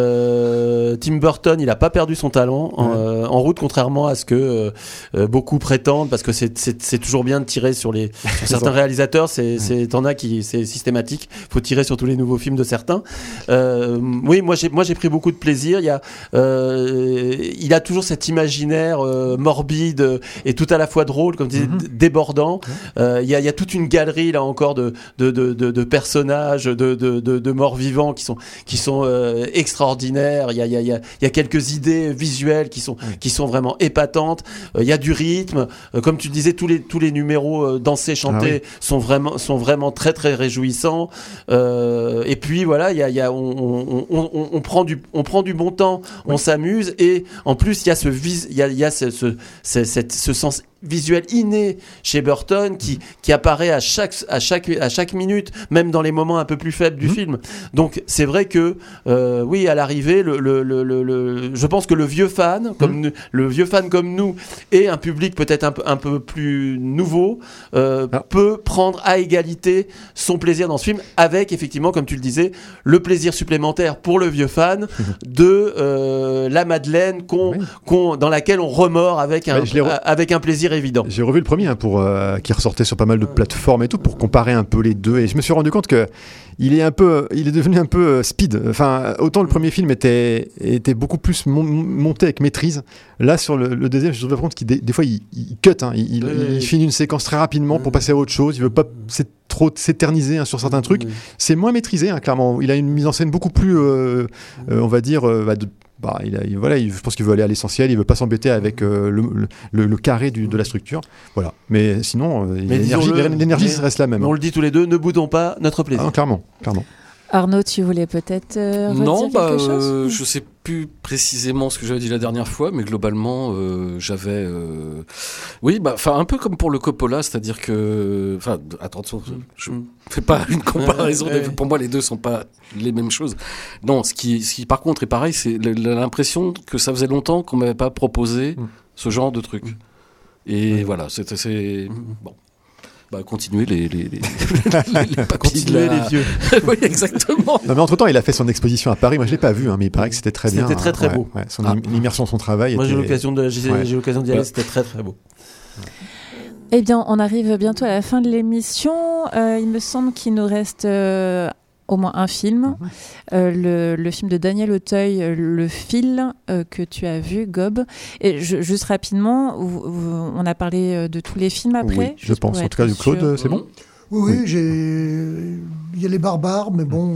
F: Tim Burton, il a pas perdu son talent en route, contrairement à ce que beaucoup prétendent, parce que c'est toujours bien de tirer sur certains réalisateurs. T'en as qui c'est systématique. Faut tirer sur tous les nouveaux films de certains. Oui, moi j'ai pris beaucoup de plaisir. Il a toujours cet imaginaire morbide et tout à la fois drôle, comme tu disais, débordant. Il y a toute une galerie là encore de personnages, de morts vivants qui sont extraordinaires. Il y a quelques idées visuelles qui sont vraiment épatantes. Il y a du rythme, comme tu disais, tous les numéros dansés, chantés sont vraiment très très réjouissants. Et puis voilà, on prend du bon temps, on s'amuse, et en plus il y a ce sens visuel inné chez Burton qui apparaît à chaque minute, même dans les moments un peu plus faibles du film. Donc c'est vrai que oui, à l'arrivée, je pense que le vieux fan comme nous et un public peut-être un peu plus nouveau peut prendre à égalité son plaisir dans ce film, avec effectivement, comme tu le disais, le plaisir supplémentaire pour le vieux fan de la Madeleine dans laquelle on remord avec un plaisir évident.
I: J'ai revu le premier qui ressortait sur pas mal de plateformes et tout, pour comparer un peu les deux, et je me suis rendu compte que il est devenu un peu speed. Enfin, autant le premier film était beaucoup plus monté avec maîtrise. Là, sur le deuxième, je me rends compte qu'il des fois il cut, il finit une séquence très rapidement pour passer à autre chose. Il veut pas trop s'éterniser sur certains trucs. C'est moins maîtrisé, clairement. Il a une mise en scène beaucoup plus, on va dire, je pense qu'il veut aller à l'essentiel. Il veut pas s'embêter avec le carré de la structure. Voilà. Mais sinon, l'énergie reste la même.
F: On le dit tous les deux, ne boudons pas notre plaisir.
I: Clairement.
E: Arnaud, tu voulais peut-être redire quelque chose ?
A: Je sais plus précisément ce que j'avais dit la dernière fois, mais globalement, j'avais... un peu comme pour le Coppola, c'est-à-dire que... attention, je fais pas une comparaison, pour moi les deux sont pas les mêmes choses. Non, ce qui par contre est pareil, c'est l'impression que ça faisait longtemps qu'on m'avait pas proposé ce genre de truc. Et voilà, c'est bon. Continuer les
F: continuer les vieux.
A: Oui, exactement.
I: Non, mais entre-temps, il a fait son exposition à Paris. Moi, je l'ai pas vu, mais il paraît que c'était très bien.
F: C'était très très beau.
I: L'immersion de son travail.
F: Moi, j'ai l'occasion d'y aller. C'était très très beau.
E: Eh bien, on arrive bientôt à la fin de l'émission. Il me semble qu'il nous reste au moins un film, le film de Daniel Auteuil, Le Fil, que tu as vu, Gob. Et juste rapidement, on a parlé de tous les films après.
I: Oui, je pense. En tout cas, du Claude, c'est bon ?
G: Oui, il y a Les Barbares, mais bon...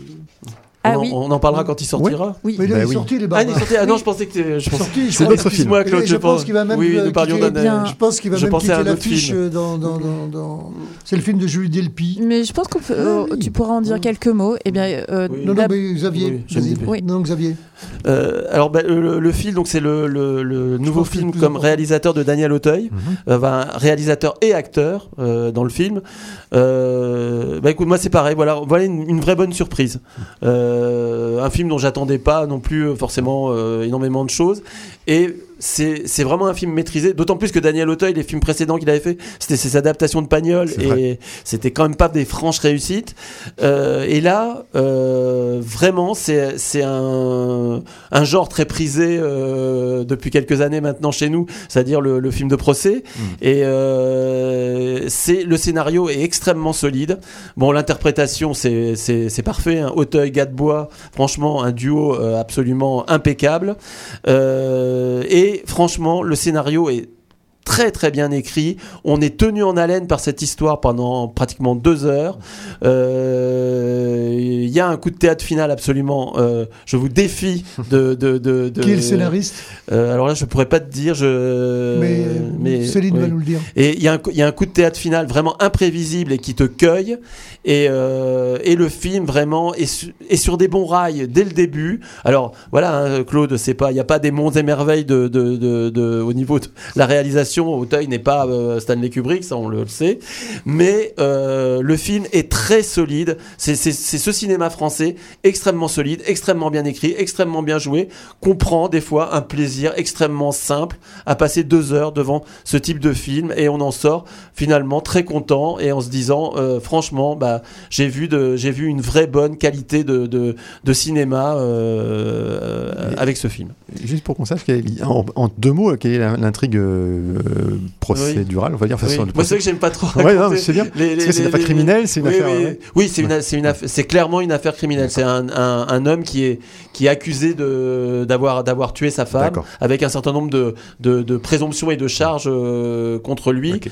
F: On en parlera quand il sortira.
E: Oui.
G: Mais là, il est sorti, Les Barbares.
F: Non, je pensais que...
I: C'est d'autres films.
F: Excuse-moi, Claude,
G: je pense qu'il va même quitter l'affiche dans... C'est le film de Julie Delpy.
E: Mais je pense que tu pourras en dire quelques mots. Eh bien,
G: non, mais Xavier. Xavier.
F: Alors, Le Fil, donc c'est le nouveau film comme réalisateur de Daniel Auteuil, réalisateur et acteur dans le film. Écoute, moi c'est pareil. Voilà une vraie bonne surprise. Un film dont j'attendais pas non plus forcément énormément de choses, et c'est vraiment un film maîtrisé, d'autant plus que Daniel Auteuil, les films précédents qu'il avait fait, c'était ses adaptations de Pagnol, et c'était quand même pas des franches réussites, et là vraiment c'est un genre très prisé depuis quelques années maintenant chez nous, c'est-à-dire le film de procès, et le scénario est extrêmement solide. Bon, l'interprétation c'est parfait, Auteuil, Gadebois, franchement un duo absolument impeccable, et franchement le scénario est très très bien écrit. On est tenu en haleine par cette histoire pendant pratiquement 2 heures. Il y a un coup de théâtre final absolument. Je vous défie de
G: Qui est le scénariste ?
F: Alors là, je pourrais pas te dire.
G: Mais Céline va nous le dire.
F: Et il y a un coup de théâtre final vraiment imprévisible et qui te cueille. Et le film vraiment est sur des bons rails dès le début. Alors voilà, Claude, il n'y a pas des monts et merveilles au niveau de la réalisation. réalisation. Auteuil n'est pas Stanley Kubrick, ça on le sait, mais le film est très solide. C'est ce cinéma français extrêmement solide, extrêmement bien écrit, extrêmement bien joué, qu'on prend des fois un plaisir extrêmement simple à passer 2 heures devant ce type de film, et on en sort finalement très content et en se disant franchement, j'ai vu une vraie bonne qualité de cinéma avec ce film.
I: Juste pour qu'on sache, en 2 mots, quelle est l'intrigue procédurale, on va dire.
F: Moi, c'est vrai que j'aime pas trop.
I: Ouais, non, c'est bien. C'est une affaire criminelle, c'est une affaire.
F: Oui, c'est clairement une affaire criminelle. C'est un homme qui est accusé d'avoir tué sa femme, avec un certain nombre de présomptions et de charges contre lui. Okay.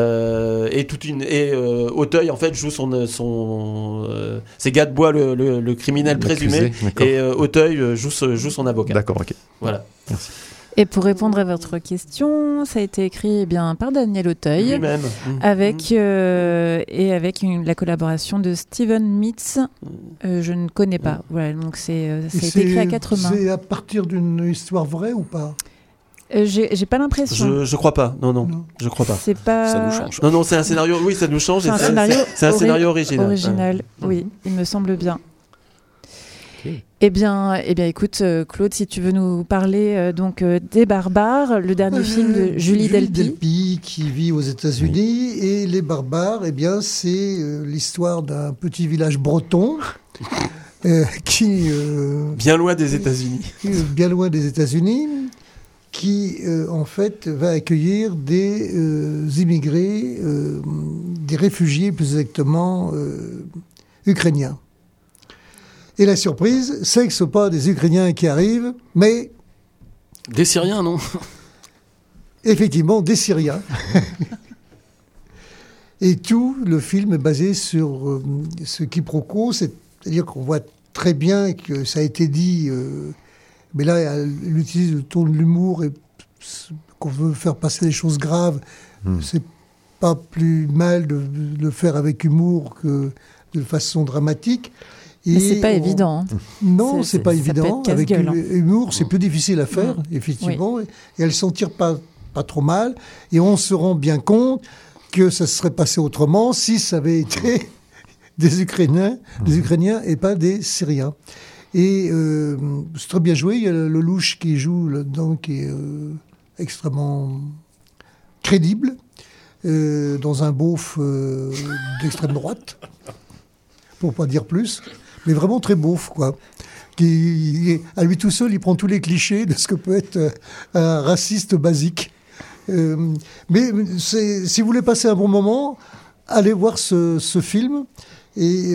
F: Et Auteuil en fait joue c'est Gadebois le criminel présumé, et Auteuil joue son avocat. D'accord, ok. Voilà.
I: Merci.
E: Et pour répondre à votre question, ça a été écrit par Daniel Auteuil,
F: lui-même,
E: avec la collaboration de Steven Mitz. Je ne connais pas. Voilà, donc ça a été écrit à 4 mains.
G: C'est à partir d'une histoire vraie ou pas?
E: J'ai pas l'impression.
F: Je crois pas. Non, je crois pas.
E: C'est pas.
A: Ça nous change.
F: Non, c'est un scénario. Oui, ça nous change.
E: C'est un
F: scénario original.
E: Oui, il me semble bien. Eh bien, écoute, Claude, si tu veux nous parler des Barbares, le dernier film de Julie
G: Delpy qui vit aux États-Unis, et Les Barbares, c'est l'histoire d'un petit village breton qui
F: bien loin des États-Unis.
G: Bien loin des États-Unis, qui en fait va accueillir des immigrés, des réfugiés plus exactement ukrainiens. Et la surprise, c'est que ce ne sont pas des Ukrainiens qui arrivent, mais...
A: Des Syriens, non?
G: Effectivement, des Syriens. Et tout le film est basé sur ce quiproquo, c'est-à-dire qu'on voit très bien que ça a été dit, mais là, elle utilise le ton de l'humour et qu'on veut faire passer des choses graves. C'est pas plus mal de le faire avec humour que de façon dramatique.
E: Mais c'est pas évident.
G: Non, c'est pas évident. Avec humour, c'est plus difficile à faire, effectivement. Oui. Et elle s'en tire pas trop mal. Et on se rend bien compte que ça se serait passé autrement si ça avait été des Ukrainiens et pas des Syriens. Et c'est très bien joué. Il y a Lelouch qui joue là-dedans, qui est extrêmement crédible, dans un beauf d'extrême droite, pour pas dire plus. Mais vraiment très beauf, quoi. À lui tout seul, il prend tous les clichés de ce que peut être un raciste basique. Mais si vous voulez passer un bon moment, allez voir ce film. Et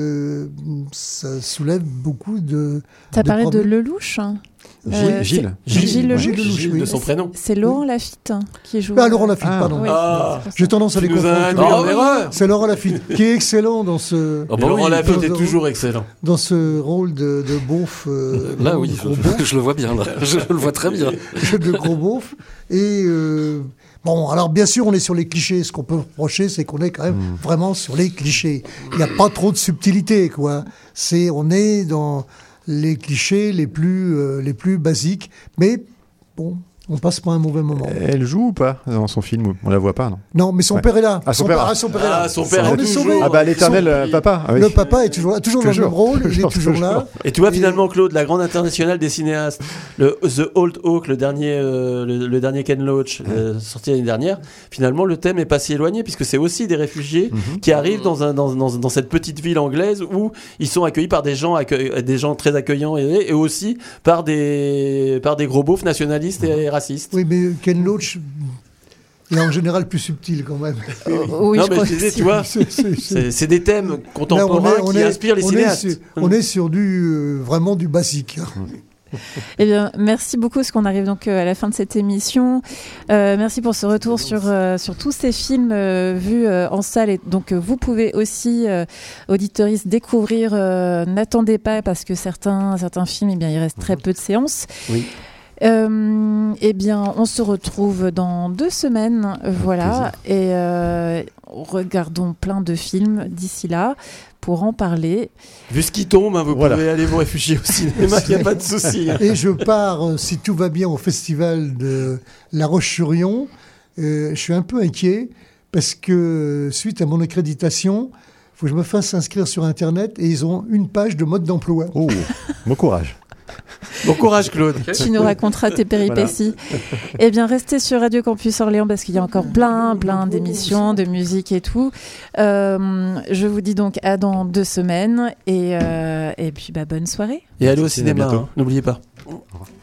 G: ça soulève beaucoup de...
E: T'as parlé de Lelouch,
I: Gilles
E: Lelouch,
F: de son prénom.
E: C'est Laurent Lafitte qui joue.
G: Laurent Lafitte, pardon.
E: Oui,
G: j'ai tendance à les confondre. C'est Laurent Lafitte qui est excellent dans ce.
F: Laurent Lafitte est toujours excellent
G: dans ce rôle de beauf.
A: Là, oui, je le vois bien. Là. Je le vois très bien.
G: De gros beauf. Et bon, alors bien sûr, on est sur les clichés. Ce qu'on peut reprocher, c'est qu'on est quand même vraiment sur les clichés. Il n'y a pas trop de subtilité, quoi. On est dans les clichés les plus basiques, mais bon, on passe pas un mauvais moment.
I: Elle joue ou pas dans son film? On la voit pas, non?
G: Non, mais son père est là.
I: Son père est là.
F: Son père est toujours.
I: L'éternel papa.
G: Le papa est toujours dans le même rôle, il est toujours là.
F: Et tu vois, finalement, Claude, la grande internationale des cinéastes, The Old Oak, le dernier Ken Loach, sorti l'année dernière, finalement, le thème est pas si éloigné, puisque c'est aussi des réfugiés qui arrivent dans cette petite ville anglaise où ils sont accueillis par des gens très accueillants et aussi par des gros beaufs nationalistes et racistes.
G: Oui, mais Ken Loach est en général plus subtil quand même.
E: Oui,
F: non, mais je disais, tu vois, c'est des thèmes contemporains qui inspirent les cinéastes.
G: On est sur vraiment du basique.
E: Eh bien, merci beaucoup, parce qu'on arrive donc à la fin de cette émission. Merci pour ce retour sur tous ces films vus en salle. Et donc, vous pouvez aussi, auditeuristes, découvrir N'attendez pas, parce que certains films, il reste très peu de séances. Oui. Eh bien, on se retrouve dans 2 semaines, voilà, et regardons plein de films d'ici là pour en parler.
F: Vu ce qui tombe, vous pouvez aller vous réfugier au cinéma, il n'y a pas de souci.
G: Et je pars, si tout va bien, au festival de La Roche-sur-Yon, Je suis un peu inquiet parce que suite à mon accréditation, il faut que je me fasse inscrire sur Internet et ils ont une page de mode d'emploi.
I: Oh, bon courage.
F: Bon courage, Claude.
E: Tu nous raconteras tes péripéties. Eh bien, restez sur Radio Campus Orléans parce qu'il y a encore plein d'émissions, de musique et tout. Je vous dis donc à dans 2 semaines et puis bonne soirée.
F: Et allez au
I: Merci, à
F: cinéma,
I: bientôt.
F: hein, n'oubliez pas.
I: Au revoir.